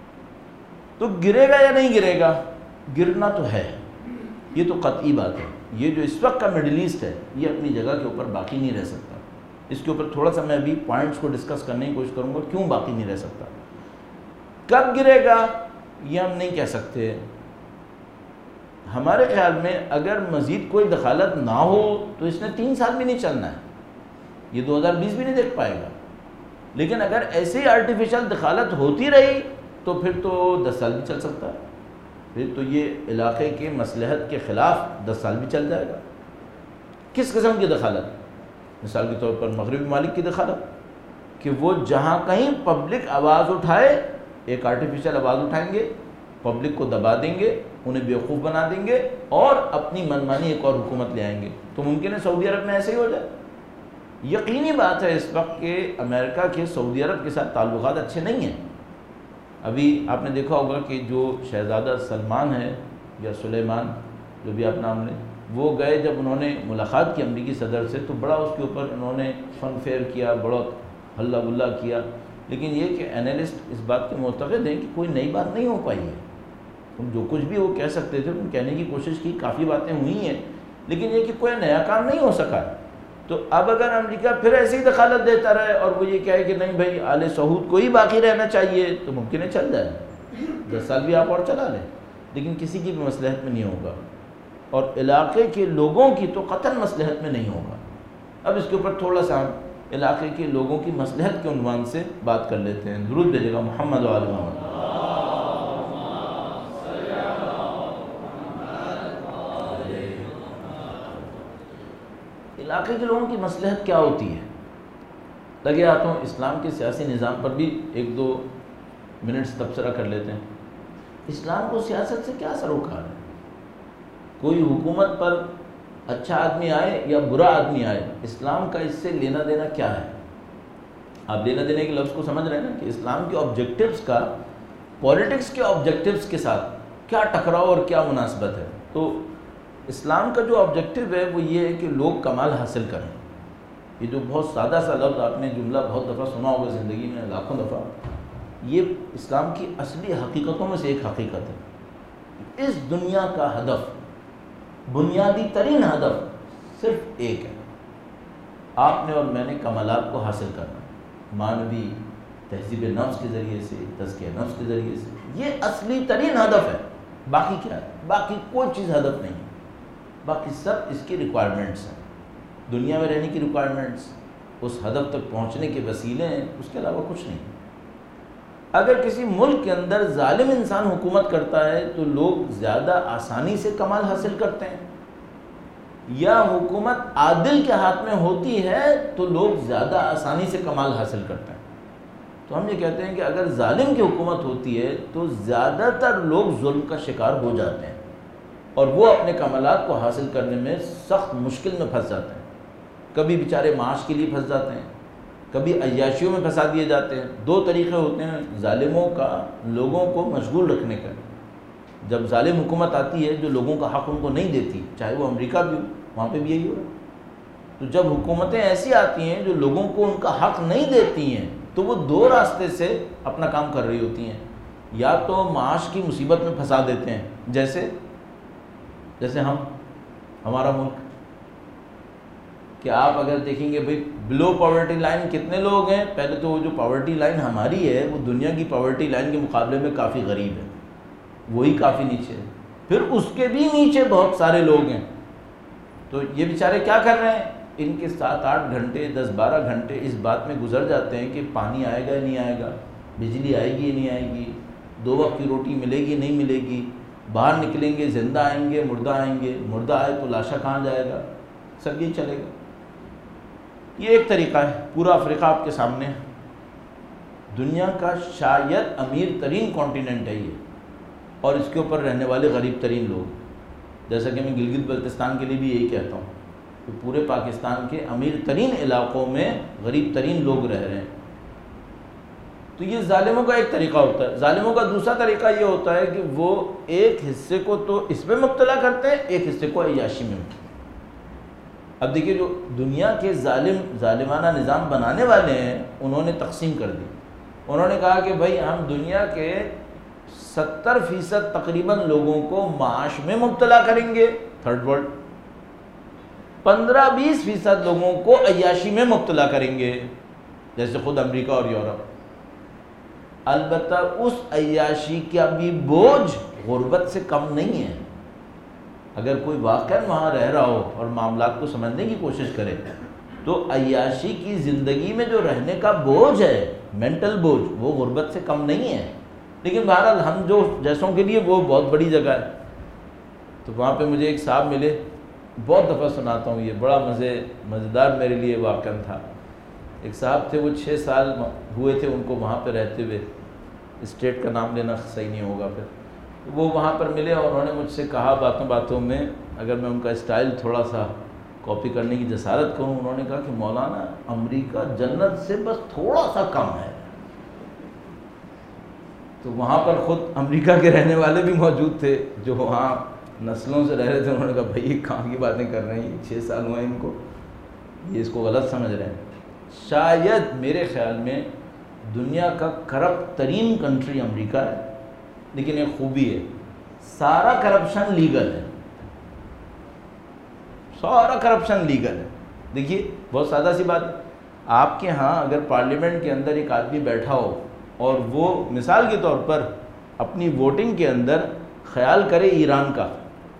تو گرے گا یا نہیں گرے گا؟ گرنا تو ہے، یہ تو قطعی بات ہے۔ یہ جو اس وقت کا مڈل ایسٹ ہے یہ اپنی جگہ کے اوپر باقی نہیں رہ سکتا۔ اس کے اوپر تھوڑا سا میں ابھی پوائنٹس کو ڈسکس کرنے کی کوشش کروں گا، کیوں باقی نہیں رہ سکتا۔ کب گرے گا یہ ہم نہیں کہہ سکتے۔ ہمارے خیال میں اگر مزید کوئی دخالت نہ ہو تو اس نے تین سال بھی نہیں چلنا ہے، یہ دو ہزار بیس بھی نہیں دیکھ پائے گا، لیکن اگر ایسے ہی آرٹیفیشل دخالت ہوتی رہی تو پھر تو دس سال بھی چل سکتا ہے، پھر تو یہ علاقے کے مصلحت کے خلاف دس سال بھی چل جائے گا۔ کس قسم کی دخالت؟ مثال کے طور پر مغربی ممالک کی دخالت، کہ وہ جہاں کہیں پبلک آواز اٹھائے ایک آرٹیفیشل آواز اٹھائیں گے، پبلک کو دبا دیں گے، انہیں بیوقوف بنا دیں گے اور اپنی منمانی ایک اور حکومت لے آئیں گے۔ تو ممکن ہے سعودی عرب میں ایسے ہی ہو جائے۔ یقینی بات ہے اس وقت کہ امریکہ کے سعودی عرب کے ساتھ تعلقات اچھے نہیں ہیں۔ ابھی آپ نے دیکھا ہوگا کہ جو شہزادہ سلمان ہے یا سلیمان جو بھی آپ نام لیں، وہ گئے جب انہوں نے ملاقات کی امریکی صدر سے تو بڑا اس کے اوپر انہوں نے فن فیئر کیا، بڑا ہلا گلا کیا، لیکن یہ کہ اینالسٹ اس بات کے معتقد ہیں کہ کوئی نئی بات نہیں ہو پائی ہے۔ ہم جو کچھ بھی وہ کہہ سکتے تھے ان کہنے کی کوشش کی، کافی باتیں ہوئی ہیں، لیکن یہ کہ کوئی نیا کام نہیں ہو سکا۔ تو اب اگر امریکہ پھر ایسی ہی دخالت دیتا رہے اور وہ یہ کہے کہ نہیں بھائی آل سعود کو ہی باقی رہنا چاہیے، تو ممکن ہے چل جائے، دس سال بھی آپ اور چلا لیں، لیکن کسی کی بھی مصلحت میں نہیں ہوگا، اور علاقے کے لوگوں کی تو قطعاً مصلحت میں نہیں ہوگا۔ اب اس کے اوپر تھوڑا سا ہم علاقے کے لوگوں کی مصلحت کے عنوان سے بات کر لیتے ہیں۔ درود بھیجے گا محمد و آل محمد۔ علاقے کے لوگوں کی مصلحت کیا ہوتی ہے؟ لگے ہاتھوں اسلام کے سیاسی نظام پر بھی ایک دو منٹس تبصرہ کر لیتے ہیں۔ اسلام کو سیاست سے کیا سروکار ہے؟ کوئی حکومت پر اچھا آدمی آئے یا برا آدمی آئے، اسلام کا اس سے لینا دینا کیا ہے؟ آپ لینا دینے کے لفظ کو سمجھ رہے ہیں نا، کہ اسلام کے آبجیکٹیوز کا پولیٹکس کے آبجیکٹیوز کے ساتھ کیا ٹکراؤ اور کیا مناسبت ہے۔ تو اسلام کا جو آبجیکٹیو ہے وہ یہ ہے کہ لوگ کمال حاصل کریں۔ یہ جو بہت سادہ سا لفظ آپ نے جملہ بہت دفعہ سنا ہوگا زندگی میں، لاکھوں دفعہ، یہ اسلام کی اصلی حقیقتوں میں سے ایک حقیقت ہے۔ اس دنیا کا ہدف، بنیادی ترین ہدف صرف ایک ہے، آپ نے اور میں نے کمالات کو حاصل کرنا، مانوی تہذیب نفس کے ذریعے سے، تزکیہ نفس کے ذریعے سے، یہ اصلی ترین ہدف ہے۔ باقی کیا ہے؟ باقی کوئی چیز ہدف نہیں، باقی سب اس کی ریکوائرمنٹس ہیں، دنیا میں رہنے کی ریکوائرمنٹس، اس ہدف تک پہنچنے کے وسیلے ہیں، اس کے علاوہ کچھ نہیں۔ اگر کسی ملک کے اندر ظالم انسان حکومت کرتا ہے تو لوگ زیادہ آسانی سے کمال حاصل کرتے ہیں، یا حکومت عادل کے ہاتھ میں ہوتی ہے تو لوگ زیادہ آسانی سے کمال حاصل کرتے ہیں۔ تو ہم یہ کہتے ہیں کہ اگر ظالم کی حکومت ہوتی ہے تو زیادہ تر لوگ ظلم کا شکار ہو جاتے ہیں اور وہ اپنے کمالات کو حاصل کرنے میں سخت مشکل میں پھنس جاتے ہیں. کبھی بیچارے معاش کے لیے پھنس جاتے ہیں, کبھی عیاشیوں میں پھنسا دیے جاتے ہیں. دو طریقے ہوتے ہیں ظالموں کا لوگوں کو مشغول رکھنے کا. جب ظالم حکومت آتی ہے جو لوگوں کا حق ان کو نہیں دیتی, چاہے وہ امریکہ بھی ہو, وہاں پہ بھی یہی ہو رہا ہے. تو جب حکومتیں ایسی آتی ہیں جو لوگوں کو ان کا حق نہیں دیتی ہیں تو وہ دو راستے سے اپنا کام کر رہی ہوتی ہیں. یا تو معاش کی مصیبت میں پھنسا دیتے ہیں, جیسے جیسے ہم ہمارا ملک, کہ آپ اگر دیکھیں گے بھئی بلو پاورٹی لائن کتنے لوگ ہیں. پہلے تو وہ جو پاورٹی لائن ہماری ہے وہ دنیا کی پاورٹی لائن کے مقابلے میں کافی غریب ہے, وہی کافی نیچے ہے. پھر اس کے بھی نیچے بہت سارے لوگ ہیں. تو یہ بیچارے کیا کر رہے ہیں, ان کے سات آٹھ گھنٹے دس بارہ گھنٹے اس بات میں گزر جاتے ہیں کہ پانی آئے گا نہیں آئے گا, بجلی آئے گی نہیں آئے گی, دو وقت کی روٹی ملے گی نہیں ملے گی, باہر نکلیں گے زندہ آئیں گے مردہ آئیں گے, مردہ آئے تو لاشا کہاں جائے گا, سب یہی چلے گا. یہ ایک طریقہ ہے. پورا افریقہ آپ کے سامنے, دنیا کا شاید امیر ترین کانٹیننٹ ہے یہ, اور اس کے اوپر رہنے والے غریب ترین لوگ. جیسا کہ میں گلگت بلتستان کے لیے بھی یہی کہتا ہوں کہ پورے پاکستان کے امیر ترین علاقوں میں غریب ترین لوگ رہ رہے ہیں. تو یہ ظالموں کا ایک طریقہ ہوتا ہے. ظالموں کا دوسرا طریقہ یہ ہوتا ہے کہ وہ ایک حصے کو تو اس میں مبتلا کرتے ہیں, ایک حصے کو عیاشی میں. اب دیکھیے جو دنیا کے ظالم ظالمانہ نظام بنانے والے ہیں انہوں نے تقسیم کر دی. انہوں نے کہا کہ بھائی ہم دنیا کے ستر فیصد تقریباً لوگوں کو معاش میں مبتلا کریں گے, تھرڈ ورلڈ. پندرہ بیس فیصد لوگوں کو عیاشی میں مبتلا کریں گے, جیسے خود امریکہ اور یورپ. البتہ اس عیاشی کا بھی بوجھ غربت سے کم نہیں ہے. اگر کوئی واقعاً وہاں رہ رہا ہو اور معاملات کو سمجھنے کی کوشش کرے تو عیاشی کی زندگی میں جو رہنے کا بوجھ ہے, مینٹل بوجھ, وہ غربت سے کم نہیں ہے. لیکن بہرحال ہم جو جیسوں کے لیے وہ بہت بڑی جگہ ہے. تو وہاں پہ مجھے ایک صاحب ملے, بہت دفعہ سناتا ہوں, یہ بڑا مزے مزیدار میرے لیے واقعہ تھا. ایک صاحب تھے, وہ چھ سال ہوئے تھے ان کو وہاں پہ رہتے ہوئے, اسٹیٹ کا نام لینا صحیح نہیں ہوگا پھر. وہ وہاں پر ملے اور انہوں نے مجھ سے کہا باتوں باتوں میں, اگر میں ان کا اسٹائل تھوڑا سا کاپی کرنے کی جسارت کروں, انہوں نے کہا کہ مولانا امریکہ جنت سے بس تھوڑا سا کم ہے. تو وہاں پر خود امریکہ کے رہنے والے بھی موجود تھے جو وہاں نسلوں سے رہ رہے تھے. انہوں نے کہا بھائی یہ کہاں کی باتیں کر رہے ہیں, چھ سال ہوئے ان کو, یہ اس کو غلط سمجھ رہے ہیں. شاید میرے خیال میں دنیا کا کرپٹ ترین کنٹری امریکہ ہے, لیکن ایک خوبی ہے, سارا کرپشن لیگل ہے. سارا کرپشن لیگل ہے. دیکھیے بہت سادہ سی بات, آپ کے ہاں اگر پارلیمنٹ کے اندر ایک آدمی بیٹھا ہو اور وہ مثال کے طور پر اپنی ووٹنگ کے اندر خیال کرے ایران کا,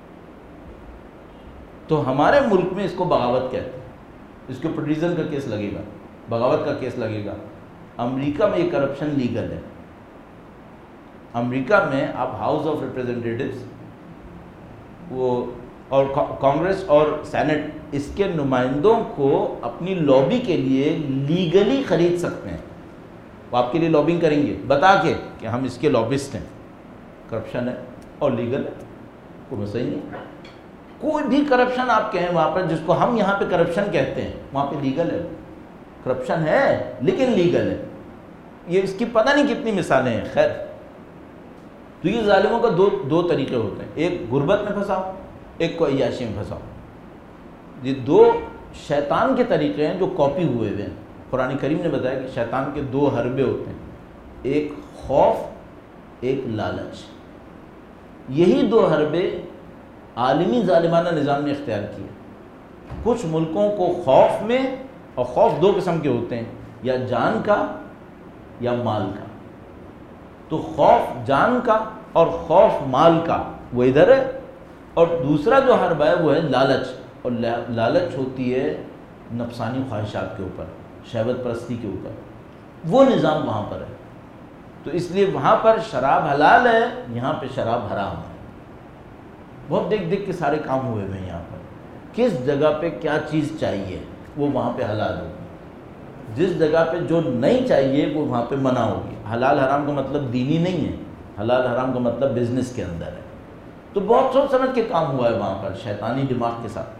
تو ہمارے ملک میں اس کو بغاوت کہتے ہیں. اس کے اوپر ٹریزن کا کیس لگے گا, بغاوت کا کیس لگے گا. امریکہ میں یہ کرپشن لیگل ہے. امریکہ میں آپ ہاؤس آف ریپریزنٹیٹیوز وہ اور کانگریس اور سینٹ, اس کے نمائندوں کو اپنی لابی کے لیے لیگلی خرید سکتے ہیں. وہ آپ کے لیے لابنگ کریں گے بتا کے کہ ہم اس کے لابسٹ ہیں. کرپشن ہے اور لیگل ہے, کوئی مسئلہ نہیں. کوئی بھی کرپشن آپ کہیں وہاں پر, جس کو ہم یہاں پہ کرپشن کہتے ہیں, وہاں پہ لیگل ہے. کرپشن ہے لیکن لیگل ہے. یہ اس کی پتہ نہیں کتنی مثالیں ہیں. خیر, تو یہ ظالموں کا دو دو طریقے ہوتے ہیں, ایک غربت میں پھنساؤ, ایک کو عیاشی میں پھنساؤ. یہ دو شیطان کے طریقے ہیں جو کاپی ہوئے ہوئے ہیں. قرآن کریم نے بتایا کہ شیطان کے دو حربے ہوتے ہیں, ایک خوف, ایک لالچ. یہی دو حربے عالمی ظالمانہ نظام نے اختیار کیے. کچھ ملکوں کو خوف میں, اور خوف دو قسم کے ہوتے ہیں, یا جان کا یا مال کا. تو خوف جان کا اور خوف مال کا وہ ادھر ہے, اور دوسرا جو حربہ ہے وہ ہے لالچ. اور لالچ ہوتی ہے نفسانی خواہشات کے اوپر, شہوت پرستی کے اوپر. وہ نظام وہاں پر ہے. تو اس لیے وہاں پر شراب حلال ہے, یہاں پہ شراب حرام ہے. بہت دیکھ دیکھ کے سارے کام ہوئے ہوئے ہیں یہاں پر. کس جگہ پہ کیا چیز چاہیے وہ وہاں پہ حلال ہو. جس جگہ پہ جو نہیں چاہیے وہ وہاں پہ منع ہوگی. حلال حرام کا مطلب دینی نہیں ہے, حلال حرام کا مطلب بزنس کے اندر ہے. تو بہت سوچ سمجھ کے کام ہوا ہے وہاں پر شیطانی دماغ کے ساتھ.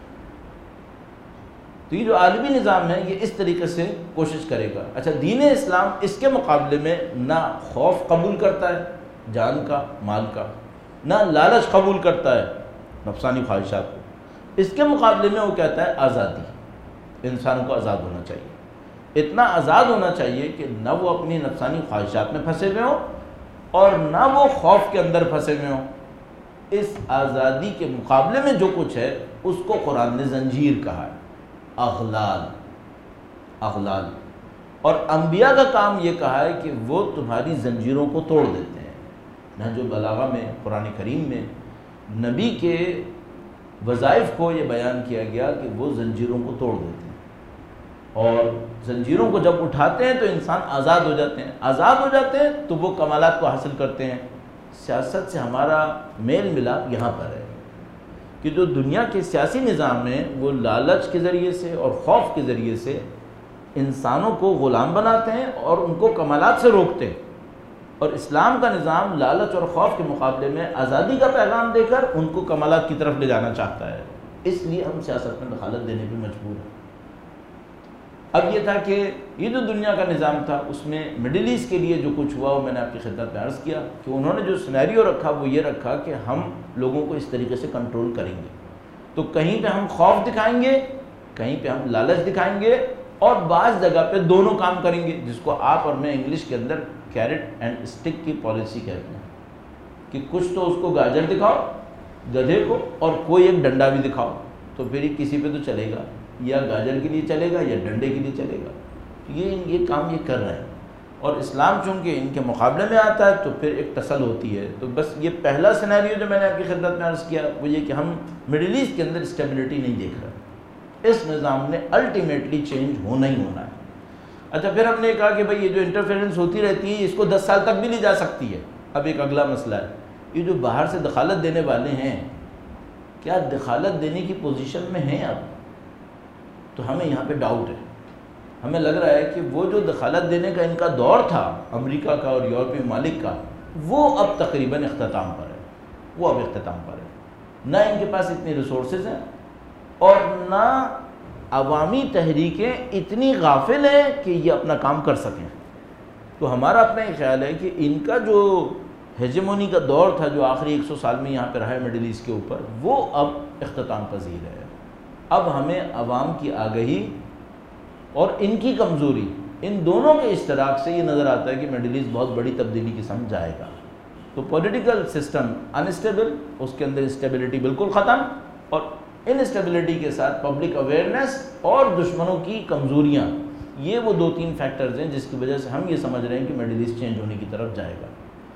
تو یہ جو عالمی نظام ہے یہ اس طریقے سے کوشش کرے گا. اچھا, دین اسلام اس کے مقابلے میں نہ خوف قبول کرتا ہے جان کا, مال کا, نہ لالچ قبول کرتا ہے نفسانی خواہشات کو. اس کے مقابلے میں وہ کہتا ہے آزادی, انسان کو آزاد ہونا چاہیے. اتنا آزاد ہونا چاہیے کہ نہ وہ اپنی نفسانی خواہشات میں پھنسے ہوئے ہوں اور نہ وہ خوف کے اندر پھنسے ہوئے ہوں. اس آزادی کے مقابلے میں جو کچھ ہے اس کو قرآن نے زنجیر کہا ہے, اغلال. اغلال. اور انبیاء کا کام یہ کہا ہے کہ وہ تمہاری زنجیروں کو توڑ دیتے ہیں. نہج البلاغہ میں, قرآن کریم میں نبی کے وظائف کو یہ بیان کیا گیا کہ وہ زنجیروں کو توڑ دیتے ہیں, اور زنجیروں کو جب اٹھاتے ہیں تو انسان آزاد ہو جاتے ہیں. آزاد ہو جاتے ہیں تو وہ کمالات کو حاصل کرتے ہیں. سیاست سے ہمارا میل ملاپ یہاں پر ہے کہ جو دنیا کے سیاسی نظام میں وہ لالچ کے ذریعے سے اور خوف کے ذریعے سے انسانوں کو غلام بناتے ہیں اور ان کو کمالات سے روکتے ہیں. اور اسلام کا نظام لالچ اور خوف کے مقابلے میں آزادی کا پیغام دے کر ان کو کمالات کی طرف لے جانا چاہتا ہے. اس لیے ہم سیاست میں دخالت دینے پہ مجبور ہیں. اب یہ تھا کہ یہ جو دنیا کا نظام تھا اس میں مڈل ایسٹ کے لیے جو کچھ ہوا وہ میں نے آپ کی خدمت میں عرض کیا کہ انہوں نے جو سینیریو رکھا وہ یہ رکھا کہ ہم لوگوں کو اس طریقے سے کنٹرول کریں گے. تو کہیں پہ ہم خوف دکھائیں گے, کہیں پہ ہم لالچ دکھائیں گے, اور بعض جگہ پہ دونوں کام کریں گے, جس کو آپ اور میں انگلش کے اندر کیرٹ اینڈ اسٹک کی پالیسی کہتے ہیں کہ کچھ تو اس کو گاجر دکھاؤ گدھے کو اور کوئی ایک ڈنڈا بھی دکھاؤ, تو پھر یہ کسی پہ تو چلے گا, یا گاجر کے لیے چلے گا یا ڈنڈے کے لیے چلے گا. یہ یہ کام یہ کر رہے ہیں. اور اسلام چونکہ ان کے مقابلے میں آتا ہے تو پھر ایک ٹسل ہوتی ہے. تو بس یہ پہلا سینیریو جو میں نے آپ کی خدمت میں عرض کیا وہ یہ کہ ہم مڈل ایسٹ کے اندر اسٹیبلٹی نہیں دیکھ رہے. اس نظام نے الٹیمیٹلی چینج ہونا ہی ہونا ہے. اچھا, پھر ہم نے کہا کہ بھئی یہ جو انٹرفیرنس ہوتی رہتی ہے اس کو دس سال تک بھی لی جا سکتی ہے. اب ایک اگلا مسئلہ ہے, یہ جو باہر سے دخالت دینے والے ہیں کیا دخالت دینے کی پوزیشن میں ہیں اب؟ تو ہمیں یہاں پہ ڈاؤٹ ہے. ہمیں لگ رہا ہے کہ وہ جو دخالت دینے کا ان کا دور تھا امریکہ کا اور یورپی ممالک کا, وہ اب تقریباً اختتام پر ہے. وہ اب اختتام پر ہے. نہ ان کے پاس اتنی ریسورسز ہیں اور نہ عوامی تحریکیں اتنی غافل ہیں کہ یہ اپنا کام کر سکیں. تو ہمارا اپنا یہ خیال ہے کہ ان کا جو ہیجمونی کا دور تھا جو آخری ایک سو سال میں یہاں پہ رہا ہے مڈل ایسٹ کے اوپر, وہ اب اختتام پذیر ہے. اب ہمیں عوام کی آگہی اور ان کی کمزوری, ان دونوں کے اشتراک سے یہ نظر آتا ہے کہ مڈل ایسٹ بہت بڑی تبدیلی کی سمجھ جائے گا. تو پولیٹیکل سسٹم انسٹیبل, اس کے اندر اسٹیبلٹی بالکل ختم, اور ان اسٹیبلٹی کے ساتھ پبلک اویئرنیس اور دشمنوں کی کمزوریاں, یہ وہ دو تین فیکٹرز ہیں جس کی وجہ سے ہم یہ سمجھ رہے ہیں کہ مڈل ایسٹ چینج ہونے کی طرف جائے گا.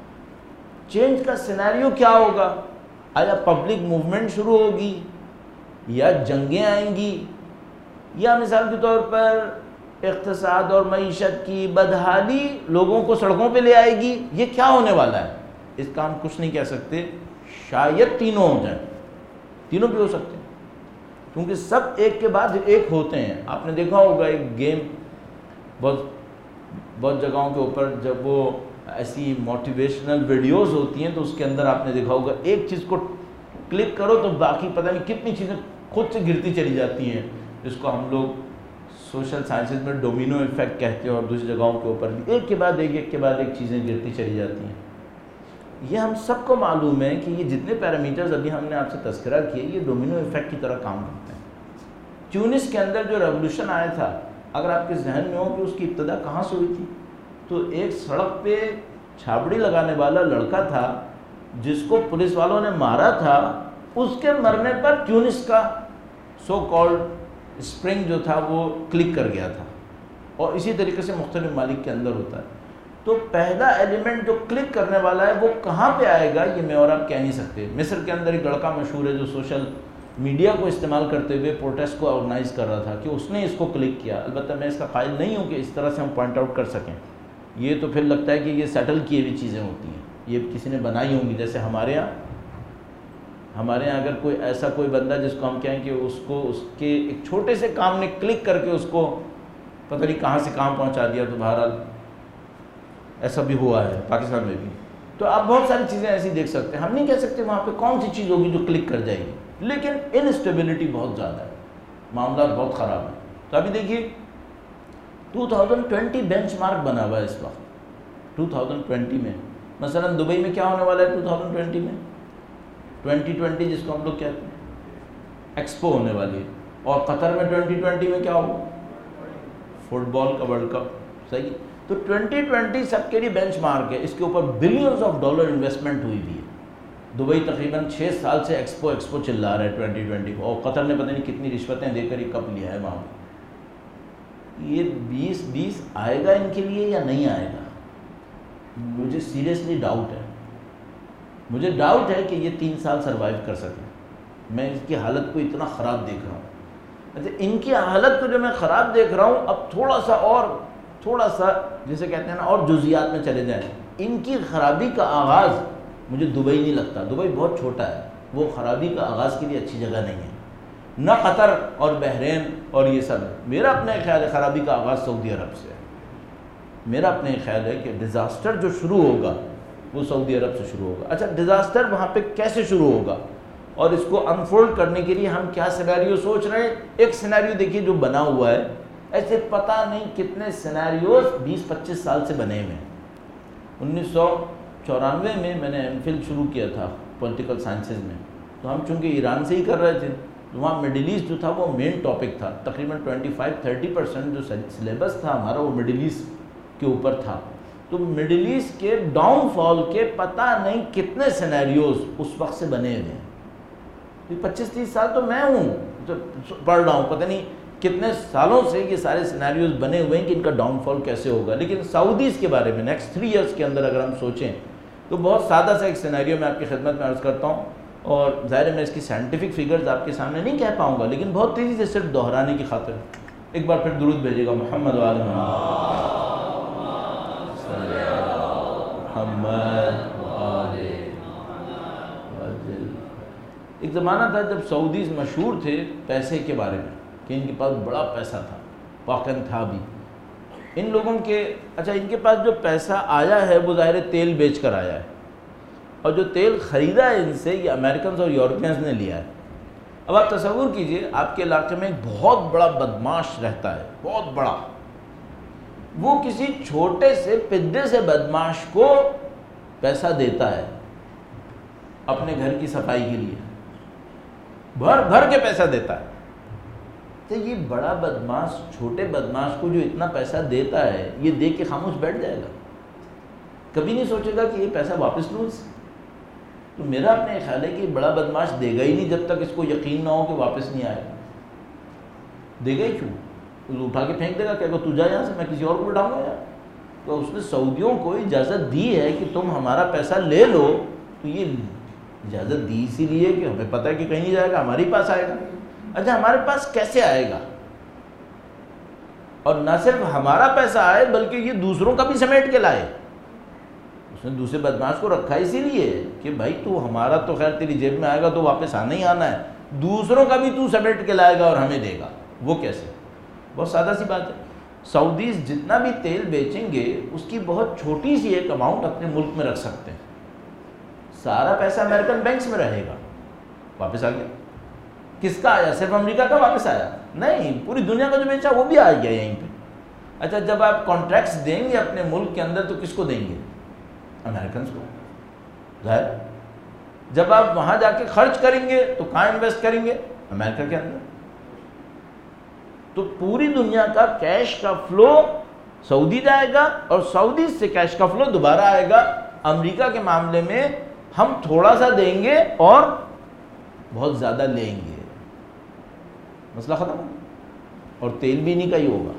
چینج کا سینیریو کیا ہوگا؟ آیا پبلک موومنٹ شروع ہوگی, یا جنگیں آئیں گی, یا مثال کے طور پر اقتصاد اور معیشت کی بدحالی لوگوں کو سڑکوں پہ لے آئے گی؟ یہ کیا ہونے والا ہے اس کا ہم کچھ نہیں کہہ سکتے. شاید تینوں ہو جائیں, تینوں بھی ہو سکتے ہیں کیونکہ سب ایک کے بعد ایک ہوتے ہیں. آپ نے دیکھا ہوگا ایک گیم بہت بہت جگہوں کے اوپر جب وہ ایسی موٹیویشنل ویڈیوز ہوتی ہیں تو اس کے اندر آپ نے دیکھا ہوگا ایک چیز کو کلک کرو تو باقی پتہ نہیں کتنی چیزیں خود سے گرتی چلی جاتی ہیں, جس کو ہم لوگ سوشل سائنسز میں ڈومینو ایفیکٹ کہتے ہیں, اور دوسری جگہوں کے اوپر بھی ایک کے بعد ایک ایک کے بعد ایک چیزیں گرتی چلی جاتی ہیں. یہ ہم سب کو معلوم ہے کہ یہ جتنے پیرامیٹرز ابھی ہم نے آپ سے تذکرہ کیے یہ ڈومینو ایفیکٹ کی طرح کام کرتے ہیں. ٹیونس کے اندر جو ریولوشن آیا تھا, اگر آپ کے ذہن میں ہو کہ اس کی ابتدا کہاں سے ہوئی تھی, تو ایک سڑک پہ چھابڑی لگانے والا لڑکا تھا جس کو پولیس والوں نے مارا تھا, اس کے مرنے پر ٹیونس کا سو کالڈ اسپرنگ جو تھا وہ کلک کر گیا تھا, اور اسی طریقے سے مختلف ممالک کے اندر ہوتا ہے. تو پہلا ایلیمنٹ جو کلک کرنے والا ہے وہ کہاں پہ آئے گا یہ میں اور آپ کہہ نہیں سکتے. مصر کے اندر ایک لڑکا مشہور ہے جو سوشل میڈیا کو استعمال کرتے ہوئے پروٹیسٹ کو آرگنائز کر رہا تھا کہ اس نے اس کو کلک کیا. البتہ میں اس کا قائل نہیں ہوں کہ اس طرح سے ہم پوائنٹ آؤٹ کر سکیں, یہ تو پھر لگتا ہے کہ یہ سیٹل کیے ہوئی چیزیں ہوتی ہیں, یہ کسی نے بنائی ہوں گی. جیسے ہمارے یہاں ہمارے یہاں اگر کوئی ایسا کوئی بندہ جس کو ہم کہیں کہ اس کو اس کے ایک چھوٹے سے کام نے کلک کر کے اس کو پتہ نہیں کہاں سے کہاں پہنچا دیا. تو بہرحال ایسا بھی ہوا ہے پاکستان میں بھی. تو آپ بہت ساری چیزیں ایسی دیکھ سکتے ہیں. ہم نہیں کہہ سکتے وہاں پہ کون سی چیز ہوگی جو کلک کر جائے گی, لیکن انسٹیبلٹی بہت زیادہ ہے, معاملات بہت خراب ہیں. تو ابھی دیکھیے two thousand twenty benchmark بنا ہوا ہے اس وقت. ٹو تھاؤزینڈ ٹوینٹی میں مثلا دبئی میں کیا ہونے والا ہے ٹو تھاؤزینڈ ٹوینٹی میں, ٹوینٹی ٹوینٹی جس کو ہم لوگ کہتے ہیں ایکسپو ہونے والی ہے. اور قطر میں ٹوینٹی ٹوینٹی میں کیا ہوگا, فٹ بال کا ورلڈ کپ. صحیح. تو ٹوینٹی ٹوینٹی سب کے لیے بینچ مارک ہے. اس کے اوپر بلینز آف ڈالر انویسٹمنٹ ہوئی ہوئی ہے. دبئی تقریباً چھ سال سے ایکسپو ایکسپو چلا رہا ہے ٹوینٹی ٹوینٹی کو, اور قطر نے پتہ نہیں کتنی رشوتیں دے کر یہ کپ لیا ہے وہاں. یہ بیس بیس آئے گا ان کے لیے یا نہیں آئے گا, مجھے سیریسلی ڈاؤٹ ہے. مجھے ڈاؤٹ ہے کہ یہ تین سال سروائیو کر سکیں. میں اس کی حالت کو اتنا خراب دیکھ رہا ہوں. اچھا ان کی حالت کو جو میں خراب دیکھ رہا ہوں, اب تھوڑا سا اور تھوڑا سا جسے کہتے ہیں نا اور جزیات میں چلے جائیں. ان کی خرابی کا آغاز مجھے دبئی نہیں لگتا. دبئی بہت چھوٹا ہے, وہ خرابی کا آغاز کے لیے اچھی جگہ نہیں ہے. نہ قطر اور بحرین اور یہ سب ہے. میرا اپنا خیال ہے خرابی کا آغاز سعودی عرب سے ہے. میرا اپنا خیال ہے کہ ڈیزاسٹر جو شروع ہوگا وہ سعودی عرب سے شروع ہوگا. اچھا ڈیزاسٹر وہاں پہ کیسے شروع ہوگا اور اس کو انفولڈ کرنے کے لیے ہم کیا سینیریو سوچ رہے ہیں. ایک سینیریو دیکھیے جو بنا ہوا ہے, ایسے پتہ نہیں کتنے سینیریوز بیس پچیس سال سے بنے ہوئے ہیں. انیس سو چورانوے میں میں نے ایم فل شروع کیا تھا پولیٹیکل سائنسز میں. تو ہم چونکہ ایران سے ہی کر رہے تھے, تو وہاں مڈل ایسٹ جو تھا وہ مین ٹاپک تھا. تقریباً ٹوئنٹی فائیو تھرٹی پرسینٹ جو سلیبس تھا ہمارا وہ مڈل ایسٹ کے اوپر تھا. تو مڈل ایسٹ کے ڈاؤن فال کے پتہ نہیں کتنے سینیریوز اس وقت سے بنے ہوئے ہیں. پچیس تیس سال تو میں ہوں تو پڑھ رہا ہوں, پتہ نہیں کتنے سالوں سے یہ سارے سینیریوز بنے ہوئے ہیں کہ ان کا ڈاؤن فال کیسے ہوگا. لیکن سعودیز کے بارے میں نیکسٹ تھری ایئرس کے اندر اگر ہم سوچیں تو بہت سادہ سا ایک سینیریو میں آپ کی خدمت میں عرض کرتا ہوں, اور ظاہر ہے میں اس کی سائنٹیفک فگرز آپ کے سامنے نہیں کہہ پاؤں گا, لیکن بہت تیزی سے صرف دہرانے کی خاطر ایک بار پھر درود بھیجیے گا محمد و آل محمد. ایک زمانہ تھا جب سعودیز مشہور تھے پیسے کے بارے میں کہ ان کے پاس بڑا پیسہ تھا, واقعاً تھا بھی. ان لوگوں کے اچھا ان کے پاس جو پیسہ آیا ہے وہ ظاہر تیل بیچ کر آیا ہے, اور جو تیل خریدا ہے ان سے یہ امریکنز اور یورپینز نے لیا ہے. اب آپ تصور کیجئے آپ کے علاقے میں ایک بہت بڑا بدماش رہتا ہے, بہت بڑا. وہ کسی چھوٹے سے پدے سے بدماش کو پیسہ دیتا ہے اپنے گھر کی صفائی کے لیے, بھر بھر کے پیسہ دیتا ہے. تو یہ بڑا بدماش چھوٹے بدماش کو جو اتنا پیسہ دیتا ہے یہ دیکھ کے خاموش بیٹھ جائے گا, کبھی نہیں سوچے گا کہ یہ پیسہ واپس لوں اس سے. تو میرا اپنے خیال ہے کہ بڑا بدماش دے گا ہی نہیں جب تک اس کو یقین نہ ہو کہ واپس نہیں آئے گا. دے گا ہی کیوں, اٹھا کے پھینک دے گا کہ تو جا یہاں سے, میں کسی اور کو اٹھاؤں گا یار. تو اس نے سعودیوں کو اجازت دی ہے کہ تم ہمارا پیسہ لے لو, تو یہ اجازت دی اسی لیے کہ ہمیں پتہ ہے کہ کہیں نہیں جائے گا, ہمارے پاس آئے گا. اچھا ہمارے پاس کیسے آئے گا, اور نہ صرف ہمارا پیسہ آئے بلکہ یہ دوسروں کا بھی سمیٹ کے لائے. اس نے دوسرے بدماش کو رکھا اسی لیے کہ بھائی تو ہمارا تو خیر تیری جیب میں آئے گا تو واپس آنا ہی آنا ہے, دوسروں کا بھی تو سمیٹ کے لائے گا اور ہمیں دے گا. وہ کیسے؟ بہت سادہ سی بات ہے. سعودیز جتنا بھی تیل بیچیں گے اس کی بہت چھوٹی سی ایک اماؤنٹ اپنے ملک میں رکھ سکتے ہیں, سارا پیسہ امریکن بینکس میں رہے گا. واپس آ گیا. کس کا آیا؟ صرف امریکہ کا واپس آیا؟ نہیں, پوری دنیا کا جو بیچا وہ بھی آ گیا یہیں پہ. اچھا جب آپ کانٹریکٹس دیں گے اپنے ملک کے اندر تو کس کو دیں گے؟ امریکنز کو. ظاہر جب آپ وہاں جا کے خرچ کریں گے تو کہاں انویسٹ کریں گے؟ امریکہ کے اندر. تو پوری دنیا کا کیش کا فلو سعودی جائے گا, اور سعودی سے کیش کا فلو دوبارہ آئے گا. امریکہ کے معاملے میں ہم تھوڑا سا دیں گے اور بہت زیادہ لیں گے, مسئلہ ختم. اور تیل بھی انہیں کا ہی ہوگا,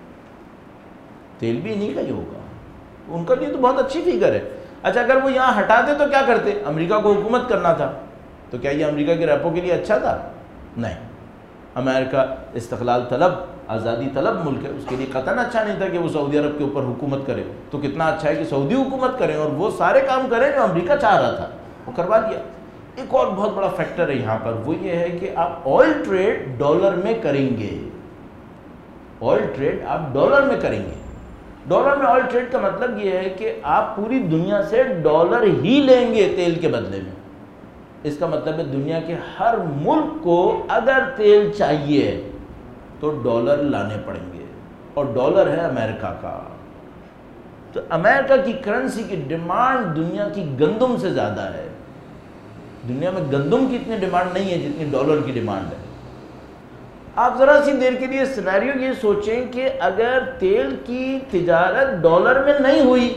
تیل بھی انہیں کا ہی ہوگا. ان کا بھی تو بہت اچھی فگر ہے. اچھا اگر وہ یہاں ہٹاتے تو کیا کرتے؟ امریکہ کو حکومت کرنا تھا, تو کیا یہ امریکہ کے ریپو کے لیے اچھا تھا؟ نہیں. امریکہ استقلال طلب, آزادی طلب ملک ہے, اس کے لیے قطعاً اچھا نہیں تھا کہ وہ سعودی عرب کے اوپر حکومت کرے. تو کتنا اچھا ہے کہ سعودی حکومت کریں اور وہ سارے کام کریں جو امریکہ چاہ رہا تھا, وہ کروا دیا. ایک اور بہت بڑا فیکٹر ہے یہاں پر, وہ یہ ہے کہ آپ آئل ٹریڈ ڈالر میں کریں گے. آئل ٹریڈ آپ ڈالر میں کریں گے. ڈالر میں آئل ٹریڈ کا مطلب یہ ہے کہ آپ پوری دنیا سے ڈالر ہی لیں گے تیل کے بدلے میں. اس کا مطلب ہے دنیا کے ہر ملک کو اگر تیل چاہیے تو ڈالر لانے پڑیں گے, اور ڈالر ہے امریکہ کا. تو امریکہ کی کرنسی کی ڈیمانڈ دنیا کی گندم سے زیادہ ہے. دنیا میں گندم کی اتنی ڈیمانڈ نہیں ہے جتنی ڈالر کی ڈیمانڈ ہے. آپ ذرا سی دیر کے لیے سینیریو یہ سوچیں کہ اگر تیل کی تجارت ڈالر میں نہیں ہوئی,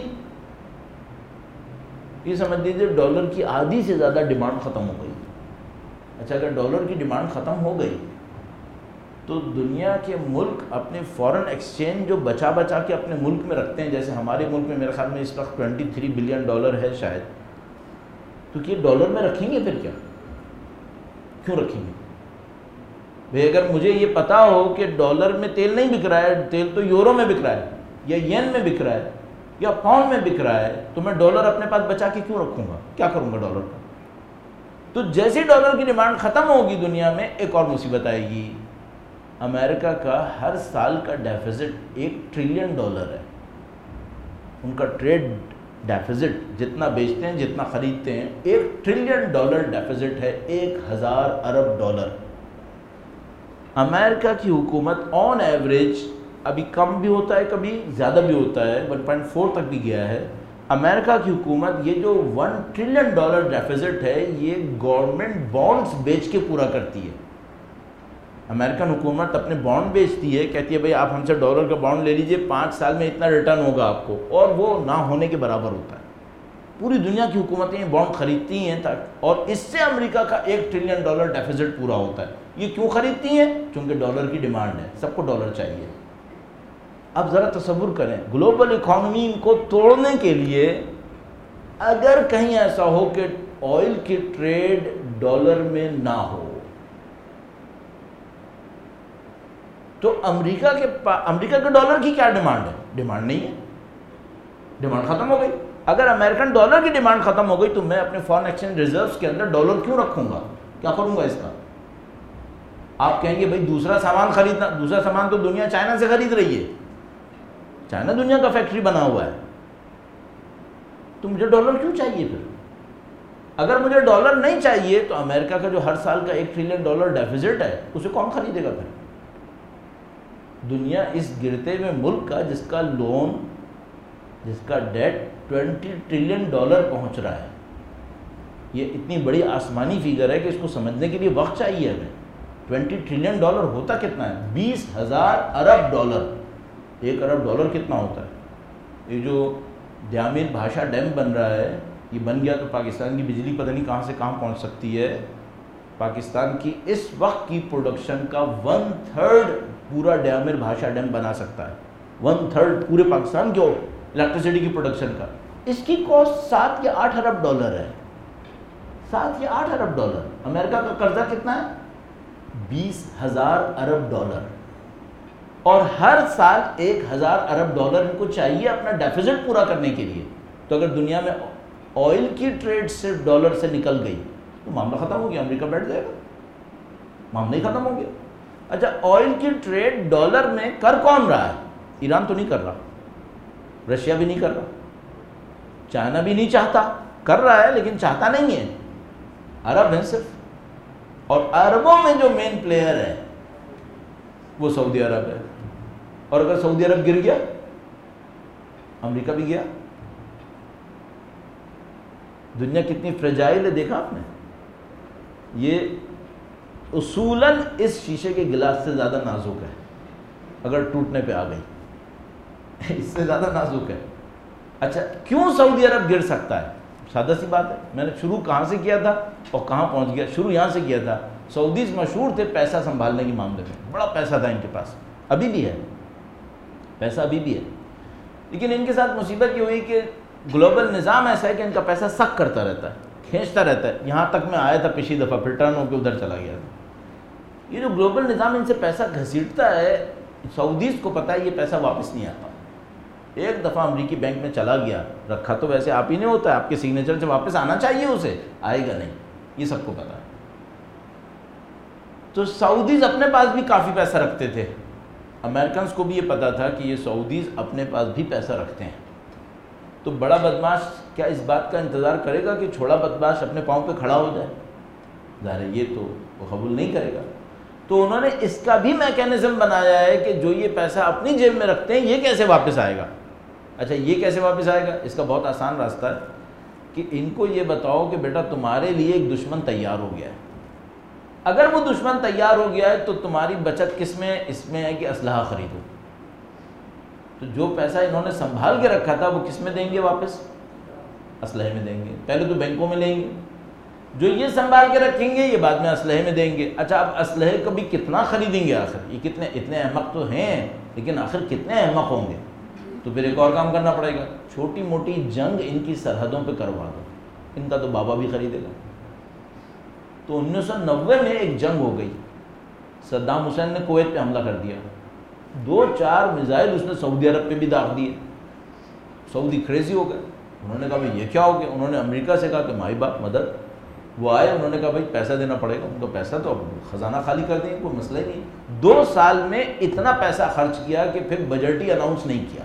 یہ سمجھ لیجیے ڈالر کی آدھی سے زیادہ ڈیمانڈ ختم ہو گئی. اچھا, اگر ڈالر کی ڈیمانڈ ختم ہو گئی تو دنیا کے ملک اپنے فورن ایکسچینج جو بچا بچا کے اپنے ملک میں رکھتے ہیں, جیسے ہمارے ملک میں میرے خیال میں اس وقت ٹوینٹی تھری بلین ڈالر ہے شاید, تو یہ ڈالر میں رکھیں گے پھر کیا؟ کیوں رکھیں گے بھئی؟ اگر مجھے یہ پتا ہو کہ ڈالر میں تیل نہیں بک رہا ہے, تیل تو یورو میں بک رہا ہے یا ین میں بک رہا ہے یا پاؤنڈ میں بک رہا ہے, تو میں ڈالر اپنے پاس بچا کے کیوں رکھوں گا؟ کیا کروں گا ڈالر کا؟ تو جیسے ڈالر کی ڈیمانڈ ختم ہوگی دنیا میں, ایک اور مصیبت آئے گی. امریکہ کا ہر سال کا ڈیفیزٹ ایک ٹریلین ڈالر ہے. ان کا ٹریڈ ڈیفیزٹ جتنا بیچتے ہیں جتنا خریدتے ہیں, ایک ٹریلین ڈالر ڈیفیزٹ ہے, ایک ہزار ارب ڈالر. امریکہ کی حکومت آن ایوریج, ابھی کم بھی ہوتا ہے کبھی زیادہ بھی ہوتا ہے, ون پوائنٹ فور تک بھی گیا ہے. امریکہ کی حکومت یہ جو ون ٹریلین ڈالر ڈیفیزٹ ہے یہ گورنمنٹ بانڈز بیچ کے پورا کرتی ہے. امریکن حکومت اپنے بانڈ بیچتی ہے, کہتی ہے بھئی آپ ہم سے ڈالر کا بانڈ لے لیجئے, پانچ سال میں اتنا ریٹرن ہوگا آپ کو, اور وہ نہ ہونے کے برابر ہوتا ہے. پوری دنیا کی حکومتیں یہ بانڈ خریدتی ہیں, اور اس سے امریکہ کا ایک ٹریلین ڈالر ڈیفیزٹ پورا ہوتا ہے. یہ کیوں خریدتی ہیں؟ چونکہ ڈالر کی ڈیمانڈ ہے, سب کو ڈالر چاہیے. اب ذرا تصور کریں, گلوبل اکانومی کو توڑنے کے لیے اگر کہیں ایسا ہو کہ آئل کی ٹریڈ ڈالر میں نہ ہو, تو امریکہ کے امریکہ کے ڈالر کی کیا ڈیمانڈ ہے؟ ڈیمانڈ نہیں ہے, ڈیمانڈ ختم ہو گئی. اگر امریکن ڈالر کی ڈیمانڈ ختم ہو گئی تو میں اپنے فارن ایکسچینج ریزروز کے اندر ڈالر کیوں رکھوں گا؟ کیا کروں گا اس کا؟ آپ کہیں گے بھئی دوسرا سامان خریدنا, دوسرا سامان تو دنیا چائنا سے خرید رہی ہے, چائنا دنیا کا فیکٹری بنا ہوا ہے, تو مجھے ڈالر کیوں چاہیے پھر؟ اگر مجھے ڈالر نہیں چاہیے تو امریکہ کا جو ہر سال کا ایک ٹریلین ڈالر ڈیفیزٹ ہے اسے کون خریدے گا پھر؟ دنیا اس گرتے ہوئے ملک کا جس کا لون, جس کا ڈیٹ ٹوینٹی ٹریلین ڈالر پہنچ رہا ہے, یہ اتنی بڑی آسمانی فگر ہے کہ اس کو سمجھنے کے لیے وقت چاہیے ہمیں. ٹوینٹی ٹریلین ڈالر ہوتا کتنا ہے؟ بیس ہزار ارب ڈالر. ایک ارب ڈالر کتنا ہوتا ہے؟ یہ جو دیامیر بھاشا ڈیم بن رہا ہے, یہ بن گیا تو پاکستان کی بجلی پتہ نہیں کہاں سے کہاں پہنچ سکتی ہے. پاکستان کی اس وقت کی پروڈکشن کا ون تھرڈ پورا دیامیر بھاشا ڈیم بنا سکتا ہے, ون تھرڈ پورے پاکستان کے الیکٹریسٹی کی پروڈکشن کا. اس کی کاسٹ سات یا آٹھ ارب ڈالر ہے, سات یا آٹھ ارب ڈالر. امریکہ کا قرضہ کتنا ہے؟ بیس ہزار ارب ڈالر, اور ہر سال ایک ہزار ارب ڈالر ان کو چاہیے اپنا ڈیفیزٹ پورا کرنے کے لیے. تو اگر دنیا میں آئل کی ٹریڈ صرف ڈالر سے نکل گئی تو معاملہ ختم ہو گیا, امریکہ بیٹھ جائے گا, معاملہ ہی ختم ہو گیا. اچھا, آئل کی ٹریڈ ڈالر میں کر کون رہا ہے؟ ایران تو نہیں کر رہا, رشیا بھی نہیں کر رہا, چائنا بھی نہیں چاہتا, کر رہا ہے لیکن چاہتا نہیں ہے, عرب ہیں صرف. اور عربوں میں جو مین پلیئر ہے وہ سعودی عرب ہے, اور اگر سعودی عرب گر گیا امریکہ بھی گیا. دنیا کتنی فریجائل ہے دیکھا آپ نے. یہ اصولاً اس شیشے کے گلاس سے زیادہ نازک ہے, اگر ٹوٹنے پہ آ گئی اس سے زیادہ نازک ہے. اچھا, کیوں سعودی عرب گر سکتا ہے؟ سادہ سی بات ہے, میں نے شروع کہاں سے کیا تھا اور کہاں پہنچ گیا. شروع یہاں سے کیا تھا. سعودیز مشہور تھے پیسہ سنبھالنے کے معاملے میں, بڑا پیسہ تھا ان کے پاس, ابھی بھی ہے پیسہ, ابھی بھی ہے. لیکن ان کے ساتھ مصیبت یہ ہوئی کہ گلوبل نظام ایسا ہے کہ ان کا پیسہ سک کرتا رہتا ہے, کھینچتا رہتا ہے. یہاں تک میں آیا تھا پچھلی دفعہ, پھر ٹرن ہو کے ادھر چلا گیا تھا. یہ جو گلوبل نظام ان سے پیسہ گھسیٹتا ہے, سعودیز کو پتہ ہے یہ پیسہ واپس نہیں آتا. ایک دفعہ امریکی بینک میں چلا گیا, رکھا تو ویسے آپ ہی نہیں ہوتا ہے, آپ کے سگنیچر سے واپس آنا چاہیے, اسے آئے گا نہیں, یہ سب کو پتہ ہے. تو سعودیز اپنے پاس بھی کافی پیسہ رکھتے تھے, امریکنز کو بھی یہ پتا تھا کہ یہ سعودیز اپنے پاس بھی پیسہ رکھتے ہیں، تو بڑا بدماش کیا اس بات کا انتظار کرے گا کہ چھوٹا بدماش اپنے پاؤں پہ کھڑا ہو جائے؟ ظاہر ہے یہ تو وہ قبول نہیں کرے گا۔ تو انہوں نے اس کا بھی میکینزم بنایا ہے کہ جو یہ پیسہ اپنی جیب میں رکھتے ہیں یہ کیسے واپس آئے گا۔ اچھا یہ کیسے واپس آئے گا؟ اس کا بہت آسان راستہ ہے کہ ان کو یہ بتاؤ کہ بیٹا تمہارے لیے ایک دشمن تیار ہو گیا ہے، اگر وہ دشمن تیار ہو گیا ہے تو تمہاری بچت کس میں؟ اس میں ہے کہ اسلحہ خریدو۔ تو جو پیسہ انہوں نے سنبھال کے رکھا تھا وہ کس میں دیں گے واپس؟ اسلحے میں دیں گے۔ پہلے تو بینکوں میں لیں گے، جو یہ سنبھال کے رکھیں گے یہ بعد میں اسلحے میں دیں گے۔ اچھا اب اسلحے کو بھی کتنا خریدیں گے آخر؟ یہ کتنے اتنے احمق تو ہیں لیکن آخر کتنے احمق ہوں گے؟ تو پھر ایک اور کام کرنا پڑے گا، چھوٹی موٹی جنگ ان کی سرحدوں پہ کروا دو، ان کا تو بابا بھی خریدے گا۔ تو انیس سو نوے میں ایک جنگ ہو گئی، صدام حسین نے کویت پہ حملہ کر دیا، دو چار میزائل اس نے سعودی عرب پہ بھی داغ دیے، سعودی کریزی ہو گئے۔ انہوں نے کہا بھائی یہ کیا ہو گیا؟ انہوں نے امریکہ سے کہا کہ مائی باپ مدد، وہ آئے، انہوں نے کہا بھائی پیسہ دینا پڑے گا، ان کا پیسہ تو اب خزانہ خالی کر دیں گے، کوئی مسئلہ ہی نہیں۔ دو سال میں اتنا پیسہ خرچ کیا کہ پھر بجٹ ہی اناؤنس نہیں کیا۔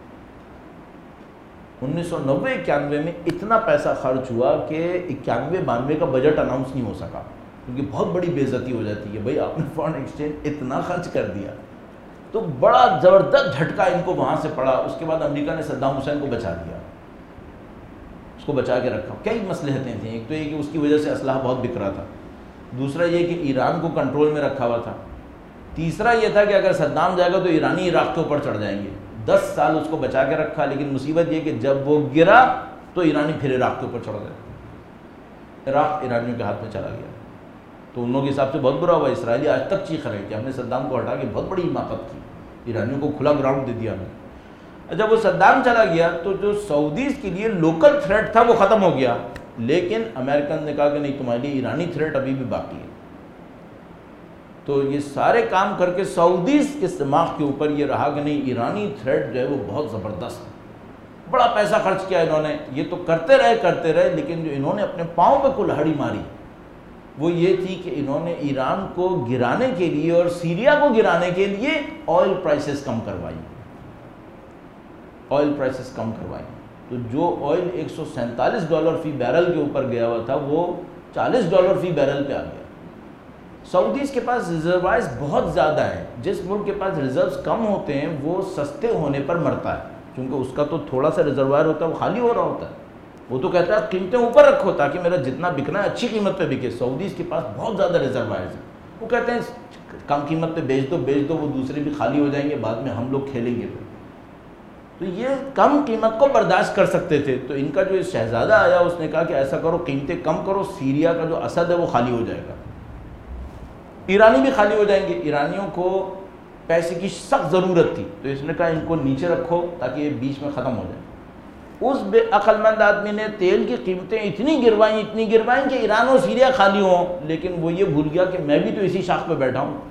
انیس سو نوے اکیانوے میں اتنا پیسہ خرچ ہوا کہ اکیانوے بانوے کا بجٹ اناؤنس نہیں ہو سکا، کیونکہ بہت بڑی بے عزتی ہو جاتی ہے، بھائی آپ نے فارن ایکسچینج اتنا خرچ کر دیا۔ تو بڑا زبردست جھٹکا ان کو وہاں سے پڑا۔ اس کے بعد امریکہ نے صدام حسین کو بچا دیا، اس کو بچا کے رکھا۔ کئی مصلحتیں تھیں، ایک تو یہ کہ اس کی وجہ سے اسلحہ بہت بک رہا تھا، دوسرا یہ کہ ایران کو کنٹرول میں رکھا ہوا تھا، تیسرا یہ تھا کہ اگر صدام جائے گا تو ایرانی عراق کے اوپر چڑھ جائیں گے۔ دس سال اس کو بچا کے رکھا، لیکن مصیبت یہ کہ جب وہ گرا تو ایرانی پھر عراق کے اوپر چڑھ گئے، عراق ایرانیوں کے ہاتھ میں چلا گیا۔ تو ان لوگوں کے حساب سے بہت برا ہوا، اسرائیلی آج تک چیخ رہے کہ ہم نے صدام کو ہٹا کے بہت بڑی حماقت کی، ایرانیوں کو کھلا گراؤنڈ دے دیا ہم نے۔ جب وہ صدام چلا گیا تو جو سعودیز کے لیے لوکل تھریٹ تھا وہ ختم ہو گیا، لیکن امریکن نے کہا کہ نہیں تمہارے لیے ایرانی تھریٹ ابھی بھی باقی ہے۔ تو یہ سارے کام کر کے سعودیز کے دماغ کے اوپر یہ رہا کہ نہیں ایرانی تھریٹ جو ہے وہ بہت زبردست ہے، بڑا پیسہ خرچ کیا انہوں نے، یہ تو کرتے رہے کرتے رہے لیکن جو انہوں نے اپنے پاؤں پہ کلہاڑی ماری وہ یہ تھی کہ انہوں نے ایران کو گرانے کے لیے اور سیریا کو گرانے کے لیے آئل پرائسز کم کروائی، آئل پرائسز کم کروائی۔ تو جو آئل ایک سو سینتالیس ڈالر فی بیرل کے اوپر گیا ہوا تھا وہ چالیس ڈالر فی بیرل پہ آ گیا۔ سعودیز کے پاس ریزروائرز بہت زیادہ ہیں، جس ملک کے پاس ریزروز کم ہوتے ہیں وہ سستے ہونے پر مرتا ہے، کیونکہ اس کا تو تھوڑا سا ریزروائر ہوتا ہے وہ خالی ہو رہا ہوتا ہے، وہ تو کہتا ہے قیمتیں اوپر رکھو تاکہ میرا جتنا بکنا ہے اچھی قیمت پہ بکے۔ سعودیز کے پاس بہت زیادہ ریزروائرز ہیں، وہ کہتے ہیں کم قیمت پہ بیچ دو بیچ دو وہ دوسرے بھی خالی ہو جائیں گے، بعد میں ہم لوگ کھیلیں گے۔ تو یہ کم قیمت کو برداشت کر سکتے تھے، تو ان کا جو شہزادہ آیا اس نے کہا کہ ایسا کرو قیمتیں کم کرو، سیریا کا جو اسد ہے وہ خالی ہو جائے گا، ایرانی بھی خالی ہو جائیں گے۔ ایرانیوں کو پیسے کی سخت ضرورت تھی تو اس نے کہا ان کو نیچے رکھو تاکہ یہ بیچ میں ختم ہو جائے۔ اس بے عقل مند آدمی نے تیل کی قیمتیں اتنی گروائیں اتنی گروائیں کہ ایران اور سیریا خالی ہوں، لیکن وہ یہ بھول گیا کہ میں بھی تو اسی شاخ پہ بیٹھا ہوں۔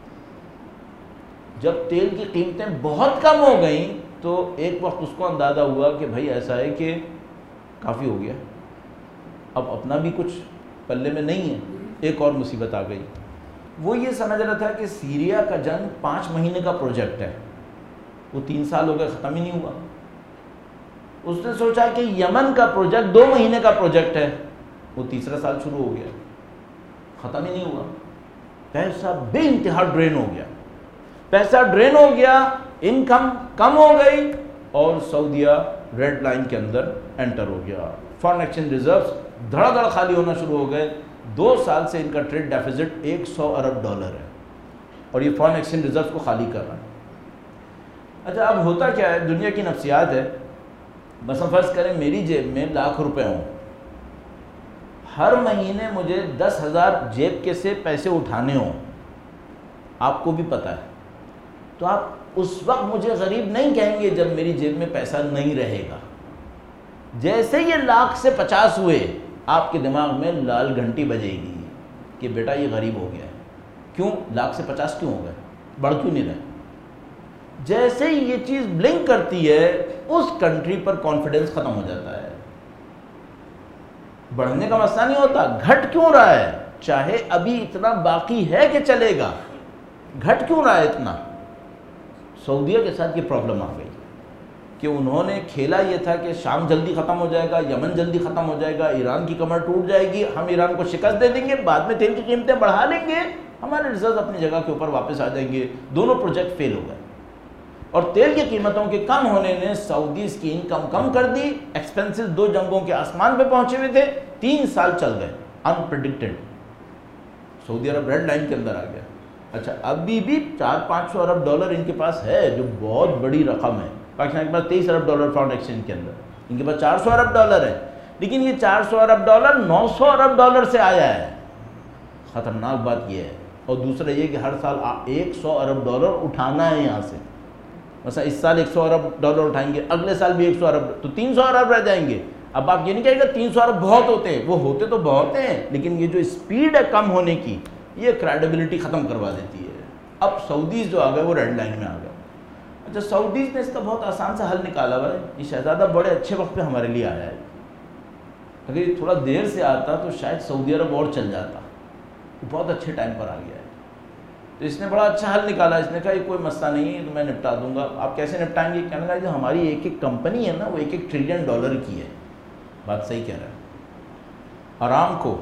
جب تیل کی قیمتیں بہت کم ہو گئیں تو ایک وقت اس کو اندازہ ہوا کہ بھائی ایسا ہے کہ کافی ہو گیا، اب اپنا بھی کچھ پلے میں نہیں ہے۔ ایک اور مصیبت آ گئی، وہ یہ سمجھ رہا تھا کہ سیریا کا جنگ پانچ مہینے کا پروجیکٹ ہے، وہ تین سال ہو گئے ختم ہی نہیں ہوا۔ اس نے سوچا کہ یمن کا پروجیکٹ دو مہینے کا پروجیکٹ ہے، وہ تیسرا سال شروع ہو گیا، ختم ہی نہیں ہوا۔ پیسہ بے انتہا ڈرین ہو گیا، پیسہ ڈرین ہو گیا، انکم کم ہو گئی اور سعودیہ ریڈ لائن کے اندر انٹر ہو گیا۔ فارن ایکسچینج ریزروز دھڑا دھڑ خالی ہونا شروع ہو گئے۔ دو سال سے ان کا ٹریڈ ڈیفیزٹ ایک سو ارب ڈالر ہے اور یہ فارن ایکسچینج ریزروز کو خالی کر رہا ہے۔ اچھا اب ہوتا کیا ہے، دنیا کی نفسیات ہے، مثلا فرض کریں میری جیب میں لاکھ روپے ہوں، ہر مہینے مجھے دس ہزار جیب کے سے پیسے اٹھانے ہوں، آپ کو بھی پتہ ہے، تو آپ اس وقت مجھے غریب نہیں کہیں گے جب میری جیب میں پیسہ نہیں رہے گا۔ جیسے یہ لاکھ سے پچاس ہوئے آپ کے دماغ میں لال گھنٹی بجے گی کہ بیٹا یہ غریب ہو گیا ہے۔ کیوں؟ لاکھ سے پچاس کیوں ہو گئے، بڑھ کیوں نہیں رہے؟ جیسے ہی یہ چیز بلنک کرتی ہے اس کنٹری پر کانفیڈنس ختم ہو جاتا ہے۔ بڑھنے کا مسئلہ نہیں ہوتا، گھٹ کیوں رہا ہے، چاہے ابھی اتنا باقی ہے کہ چلے گا، گھٹ کیوں رہا ہے اتنا؟ سعودیہ کے ساتھ یہ پرابلم آ گئی کہ انہوں نے کھیلا یہ تھا کہ شام جلدی ختم ہو جائے گا، یمن جلدی ختم ہو جائے گا، ایران کی کمر ٹوٹ جائے گی، ہم ایران کو شکست دے دیں گے، بعد میں تیل کی قیمتیں بڑھا لیں گے، ہمارے ریزرو اپنی جگہ کے اوپر واپس آ جائیں گے. دونوں پروجیکٹ فیل ہو گئے، اور تیل کی قیمتوں کے کم ہونے نے سعودیز کی انکم کم کر دی. ایکسپینسز دو جنگوں کے آسمان پہ پہنچے ہوئے تھے، تین سال چل گئے انپریڈکٹڈ. سعودی عرب ریڈ لائن کے اندر آ گیا. اچھا ابھی بھی چار پانچ سو ارب ڈالر ان کے پاس ہے، جو بہت بڑی رقم ہے. پاکستان کے پاس تیئیس ارب ڈالر فاؤنڈ ایکسچینج کے اندر، ان کے پاس چار سو ارب ڈالر ہے. لیکن یہ چار سو ارب ڈالر نو سو ارب ڈالر سے آیا ہے. خطرناک بات یہ ہے. اور دوسرا یہ کہ ہر سال ایک سو ارب ڈالر اٹھانا ہے یہاں سے. مثلا اس سال ایک سو ارب ڈالر اٹھائیں گے، اگلے سال بھی ایک سو ارب، تو تین سو ارب رہ جائیں گے. اب آپ یہ نہیں کہے گا تین سو ارب بہت ہوتے ہیں، وہ ہوتے تو بہت ہیں، لیکن یہ جو اسپیڈ ہے کم ہونے کی، یہ کریڈیبلٹی ختم کروا دیتی ہے. اب سعودیز جو آ گئے وہ ریڈ لائن میں آ گئے. اچھا سعودیز نے اس کا بہت آسان سا حل نکالا ہوا ہے. یہ شہزادہ بڑے اچھے وقت پہ ہمارے لیے آیا ہے. اگر یہ تھوڑا دیر سے آتا تو شاید سعودی عرب اور چل جاتا. وہ بہت اچھے ٹائم پر آ گیا ہے. تو اس نے بڑا اچھا حل نکالا. اس نے کہا یہ کوئی مسئلہ نہیں ہے، تو میں نپٹا دوں گا. آپ کیسے نپٹائیں گے؟ کہنے لگا جو ہماری ایک ایک کمپنی ہے نا وہ ایک ایک ٹریلین ڈالر کی ہے. بات صحیح کہہ رہا ہے. ارامکو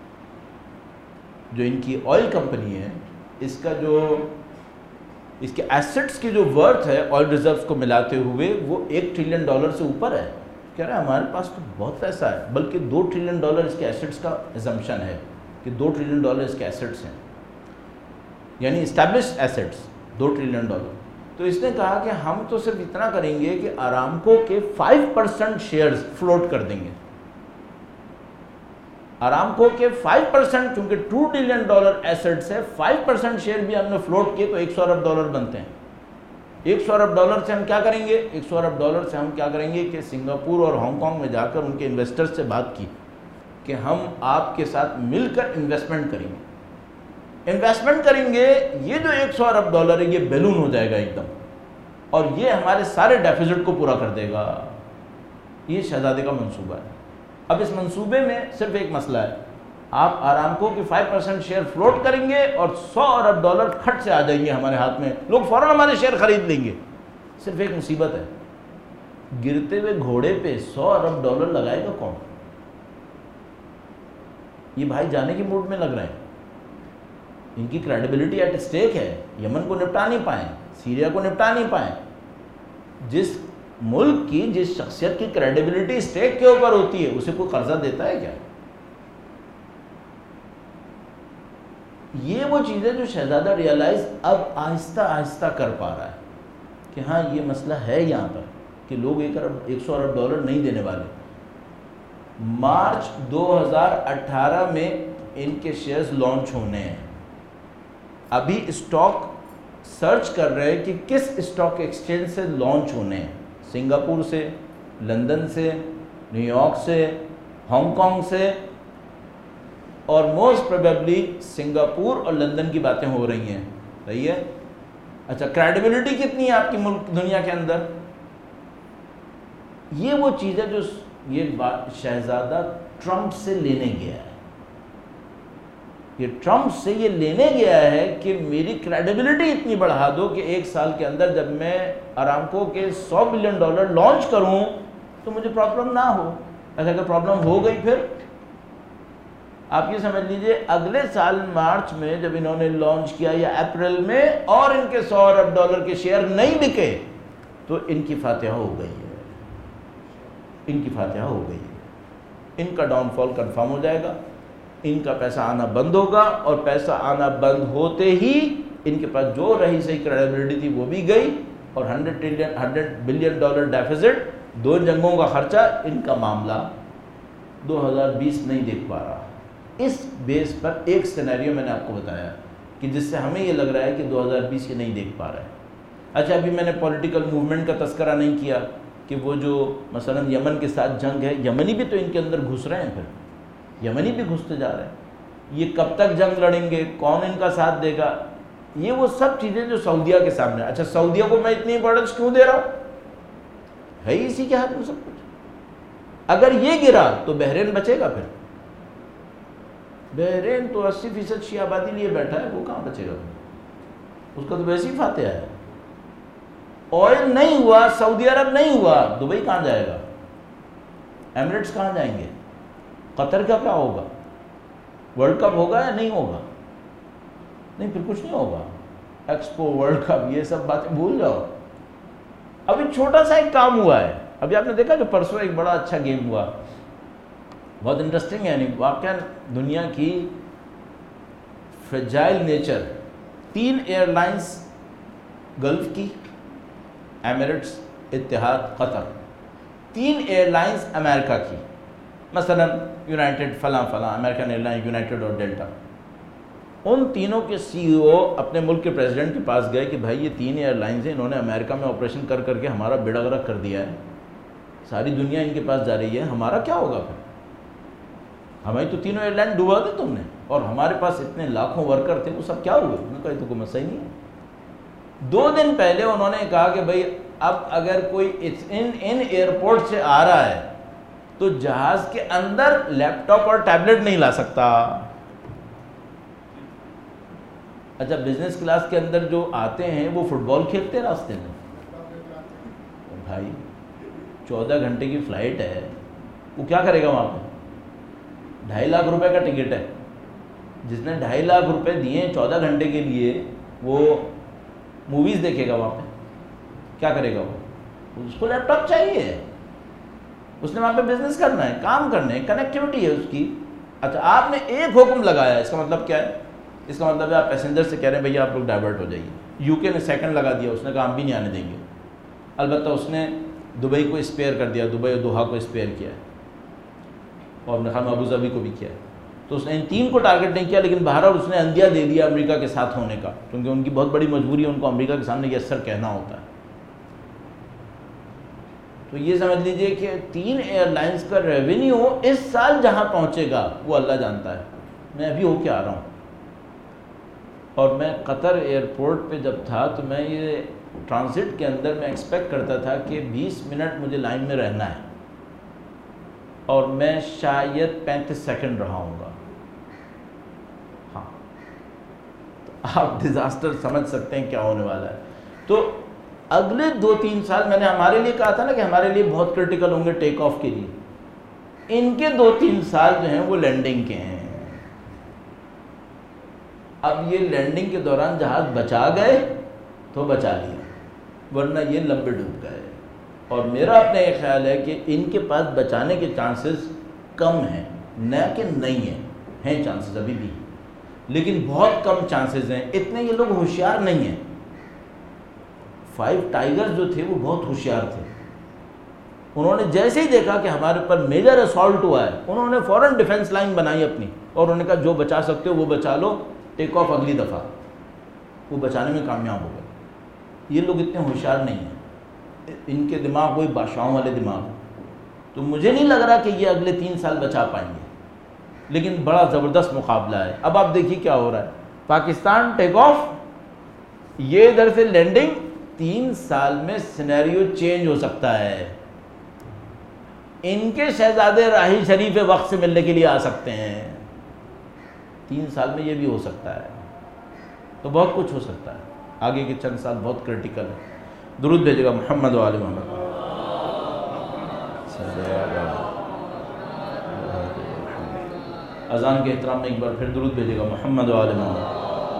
جو ان کی آئل کمپنی ہے، اس کا جو اس کے ایسٹس کی جو ورتھ ہے آئل ریزروز کو ملاتے ہوئے وہ ایک ٹریلین ڈالر سے اوپر ہے. کہہ رہا ہے ہمارے پاس تو بہت پیسہ ہے، بلکہ دو ٹریلین ڈالر اس کے ایسٹس کا ایزمپشن ہے کہ دو ٹریلین ڈالر اس کے ایسٹس ہیں، یعنی اسٹیبلشڈ ایسٹس دو ٹریلین ڈالر. تو اس نے کہا کہ ہم تو صرف اتنا کریں گے کہ ارامکو کے فائیو پرسینٹ شیئرز فلوٹ کر دیں گے. ارامکو کے فائیو پرسینٹ، چونکہ ٹو ٹریلین ڈالر ایسٹس ہے، فائیو پرسینٹ شیئر بھی ہم نے فلوٹ کیے تو ایک سو ارب ڈالر بنتے ہیں. ایک سو ارب ڈالر سے ہم کیا کریں گے؟ ایک سو ارب ڈالر سے ہم کیا کریں گے کہ سنگاپور اور ہانگ کانگ میں جا کر ان کے انویسٹرز سے بات کی کہ ہم آپ کے ساتھ مل کر انویسٹمنٹ کریں گے. انویسٹمنٹ کریں گے، یہ جو ایک سو ارب ڈالر ہے یہ بیلون ہو جائے گا ایک دم، اور یہ ہمارے سارے ڈیفیزٹ کو پورا کر دے گا. یہ شہزادے کا منصوبہ ہے. اب اس منصوبے میں صرف ایک مسئلہ ہے، آپ ارامکو کی فائیو پرسینٹ شیئر فلوٹ کریں گے اور سو ارب ڈالر کھٹ سے آ جائیں گے ہمارے ہاتھ میں، لوگ فوراً ہمارے شیئر خرید لیں گے. صرف ایک مصیبت ہے، گرتے ہوئے گھوڑے پہ سو ارب ڈالر لگائے گا کون؟ یہ بھائی جانے کے موڈ میں لگ رہے ہیں. ان کی کریڈیبلٹی ایٹ اسٹیک ہے. یمن کو نپٹا نہیں پائیں، سیریا کو نپٹا نہیں پائیں. جس ملک کی جس شخصیت کی کریڈیبلٹی اسٹیک کے اوپر ہوتی ہے اسے کوئی قرضہ دیتا ہے کیا؟ یہ وہ چیزیں جو شہزادہ ریئلائز اب آہستہ آہستہ کر پا رہا ہے کہ ہاں یہ مسئلہ ہے یہاں پر کہ لوگ ایک ارب ایک سو ارب ڈالر نہیں دینے والے. مارچ دو ہزار اٹھارہ میں ان کے شیئرز لانچ ہونے ہیں. ابھی اسٹاک سرچ کر رہے ہیں کہ کس اسٹاک ایکسچینج سے لانچ ہونے ہیں. سنگاپور سے، لندن سے، نیو یارک سے، ہانگ کانگ سے، اور موسٹ پروبیبلی سنگاپور اور لندن کی باتیں ہو رہی ہیں. صحیح ہے. اچھا کریڈیبلٹی کتنی ہے آپ کی ملک دنیا کے اندر؟ یہ وہ چیز ہے جو یہ بات شہزادہ ٹرمپ سے لینے گیا ہے. یہ ٹرمپ سے یہ لینے گیا ہے کہ میری کریڈیبلٹی اتنی بڑھا دو کہ ایک سال کے اندر جب میں ارامکو کے سو بلین ڈالر لانچ کروں تو مجھے پرابلم نہ ہو. ایسا اگر پرابلم ہو گئی پھر آپ یہ سمجھ لیجئے اگلے سال مارچ میں جب انہوں نے لانچ کیا یا اپریل میں اور ان کے سو ارب ڈالر کے شیئر نہیں بکے تو ان کی فاتحہ ہو گئی ہے. ان کی فاتحہ ہو گئی ہے. ان کا ڈاؤن فال کنفرم ہو جائے گا. ان کا پیسہ آنا بند ہوگا، اور پیسہ آنا بند ہوتے ہی ان کے پاس جو رہی صحیح کریڈیبلٹی تھی وہ بھی گئی، اور hundred trillion hundred billion dollar deficit, دو جنگوں کا خرچہ، ان کا معاملہ دو ہزار بیس نہیں دیکھ پا رہا. اس بیس پر ایک سینیریو میں نے آپ کو بتایا کہ جس سے ہمیں یہ لگ رہا ہے کہ دو ہزار بیس یہ نہیں دیکھ پا رہا ہے. اچھا ابھی میں نے پولیٹیکل موومنٹ کا تذکرہ نہیں کیا کہ وہ جو مثلا یمن کے ساتھ جنگ ہے، یمنی بھی تو ان کے اندر گھس رہے ہیں، پھر یمنی بھی گھستے جا رہے ہیں. یہ کب تک جنگ لڑیں گے، کون ان کا ساتھ دے گا، یہ وہ سب چیزیں جو سعودیہ کے سامنے. اچھا سعودیہ کو میں اتنی امپورٹنس کیوں دے رہا ہوں؟ ہے ہی اسی کے ہاتھ میں سب کچھ. اگر یہ گرا تو بحرین بچے گا. پھر بحرین تو اسی فیصد شیعہ آبادی لیے بیٹھا ہے، وہ کہاں بچے گا؟ اس کا تو ویسے ہی فاتحہ ہے. آئل نہیں ہوا، سعودی عرب نہیں ہوا، دبئی کہاں جائے گا؟ ایمریٹس کہاں جائیں گے؟ قطر کا کیا ہوگا؟ ورلڈ کپ ہوگا یا نہیں ہوگا؟ نہیں، پھر کچھ نہیں ہوگا. ایکسپو، ورلڈ کپ، یہ سب باتیں بھول جاؤ. ابھی چھوٹا سا ایک کام ہوا ہے. ابھی آپ نے دیکھا جو پرسوں ایک بڑا اچھا گیم ہوا، بہت انٹرسٹنگ ہے. یعنی واقعا دنیا کی فریجائل نیچر، تین ایئر لائنس گلف کی، ایمریٹس، اتحاد، قطر، تین ایئر لائنس امریکہ کی، مثلا یونائٹڈ فلاں فلاں، امریکن ایئر لائن، یونائٹڈ اور ڈیلٹا. ان تینوں کے سی ای او اپنے ملک کے پریزیڈنٹ کے پاس گئے کہ بھائی یہ تین ایئر لائنز ہیں، انہوں نے امریکہ میں آپریشن کر کر کے ہمارا بیڑا غرق کر دیا ہے، ساری دنیا ان کے پاس جا رہی ہے، ہمارا کیا ہوگا پھر؟ ہماری تو تینوں ایئر لائن ڈبا دی تم نے، اور ہمارے پاس اتنے لاکھوں ورکر تھے، وہ سب کیا ہوئے؟ انہوں نے کہا یہ تو کوئی مسئلہ ہی نہیں ہے. دو دن پہلے انہوں نے کہا کہ بھائی اب اگر کوئی ان ان ایئرپورٹ سے آ رہا ہے تو جہاز کے اندر لیپ ٹاپ اور ٹیبلٹ نہیں لا سکتا. اچھا، بزنس کلاس کے اندر جو آتے ہیں وہ فٹ بال کھیلتے ہیں راستے میں. بھائی چودہ گھنٹے کی فلائٹ ہے، وہ کیا کرے گا وہاں پہ؟ ڈھائی لاکھ روپے کا ٹکٹ ہے. جس نے ڈھائی لاکھ روپے دیے چودہ گھنٹے کے لیے، وہ موویز دیکھے گا وہاں پہ؟ کیا کرے گا وہ؟ اس کو لیپ ٹاپ چاہیے، اس نے وہاں پہ بزنس کرنا ہے، کام کرنا ہے، کنیکٹیوٹی ہے اس کی. اچھا، آپ نے ایک حکم لگایا، اس کا مطلب کیا ہے؟ اس کا مطلب ہے آپ پیسنجر سے کہہ رہے ہیں بھئی آپ لوگ ڈائیورٹ ہو جائیے. یو کے نے سیکنڈ لگا دیا، اس نے کہا ہم بھی نہیں آنے دیں گے. البتہ اس نے دبئی کو اسپیئر کر دیا، دبئی اور دوحہ کو اسپیئر کیا ہے، اور میرے خیال میں ابو ظبی کو بھی کیا ہے. تو اس نے ان تین کو ٹارگٹ نہیں کیا، لیکن بہرحال اس نے اندیہ دے دیا امریکہ کے ساتھ ہونے کا، کیونکہ ان کی بہت بڑی مجبوری ہے، ان کو امریکہ کے سامنے یس سر کہنا ہوتا ہے. تو یہ سمجھ لیجئے کہ تین ایئر لائنز کا ریونیو اس سال جہاں پہنچے گا وہ اللہ جانتا ہے. میں ابھی ہو کے آ رہا ہوں، اور میں قطر ایئرپورٹ پہ جب تھا تو میں یہ ٹرانزٹ کے اندر میں ایکسپیکٹ کرتا تھا کہ بیس منٹ مجھے لائن میں رہنا ہے، اور میں شاید پینتیس سیکنڈ رہا ہوں گا. ہاں، تو آپ ڈیزاسٹر سمجھ سکتے ہیں کیا ہونے والا ہے. تو اگلے دو تین سال میں نے ہمارے لیے کہا تھا نا کہ ہمارے لیے بہت کرٹیکل ہوں گے ٹیک آف کے لیے. ان کے دو تین سال جو ہیں وہ لینڈنگ کے ہیں. اب یہ لینڈنگ کے دوران جہاز بچا گئے تو بچا لیا، ورنہ یہ لمبے ڈوب گئے. اور میرا اپنا یہ خیال ہے کہ ان کے پاس بچانے کے چانسز کم ہیں، نہ کہ نہیں ہیں، ہیں چانسز ابھی بھی، لیکن بہت کم چانسز ہیں. اتنے یہ لوگ ہوشیار نہیں ہیں. فائیو ٹائیگر جو تھے وہ بہت ہوشیار تھے. انہوں نے جیسے ہی دیکھا کہ ہمارے اوپر میجر اسالٹ ہوا ہے، انہوں نے فوراً ڈیفنس لائن بنائی اپنی، اور انہوں نے کہا جو بچا سکتے ہو وہ بچا لو، ٹیک آف اگلی دفعہ. وہ بچانے میں کامیاب ہو گئے. یہ لوگ اتنے ہوشیار نہیں ہیں، ان کے دماغ وہی بادشاہوں والے دماغ. تو مجھے نہیں لگ رہا کہ یہ اگلے تین سال بچا پائیں گے، لیکن بڑا زبردست مقابلہ ہے. اب آپ دیکھیے کیا ہو رہا ہے. پاکستان ٹیک آف، یہ ادھر سے لینڈنگ. تین سال میں سینیریو چینج ہو سکتا ہے. ان کے شہزادے راہی شریف وقت سے ملنے کے لیے آ سکتے ہیں. تین سال میں یہ بھی ہو سکتا ہے. تو بہت کچھ ہو سکتا ہے. آگے کے چند سال بہت کرٹیکل ہے. درود بھیجے گا محمد و آل محمد. اذان کے احترام میں ایک بار پھر درود بھیجے گا محمد و آل محمد.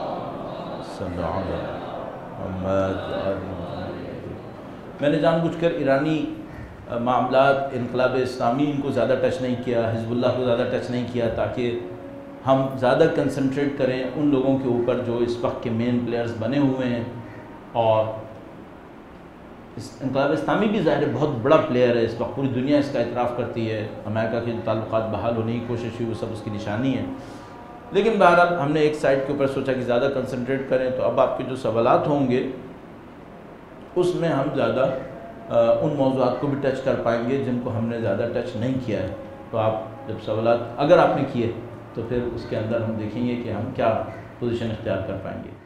میں نے جان بوجھ کر ایرانی معاملات، انقلاب اسلامی ان کو زیادہ ٹچ نہیں کیا، حزب اللہ کو زیادہ ٹچ نہیں کیا، تاکہ ہم زیادہ کنسنٹریٹ کریں ان لوگوں کے اوپر جو اس وقت کے مین پلیئرز بنے ہوئے ہیں. اور اس انقلاب اسلامی بھی ظاہر بہت بڑا پلیئر ہے اس وقت، پوری دنیا اس کا اعتراف کرتی ہے. امریکہ کے تعلقات بحال ہونے کی کوشش ہوئی، وہ سب اس کی نشانی ہے. لیکن بہرحال ہم نے ایک سائڈ کے اوپر سوچا کہ زیادہ کنسنٹریٹ کریں. تو اب آپ کے جو سوالات ہوں گے اس میں ہم زیادہ ان موضوعات کو بھی ٹچ کر پائیں گے جن کو ہم نے زیادہ ٹچ نہیں کیا ہے. تو آپ جب سوالات اگر آپ نے کیے تو پھر اس کے اندر ہم دیکھیں گے کہ ہم کیا پوزیشن اختیار کر پائیں گے.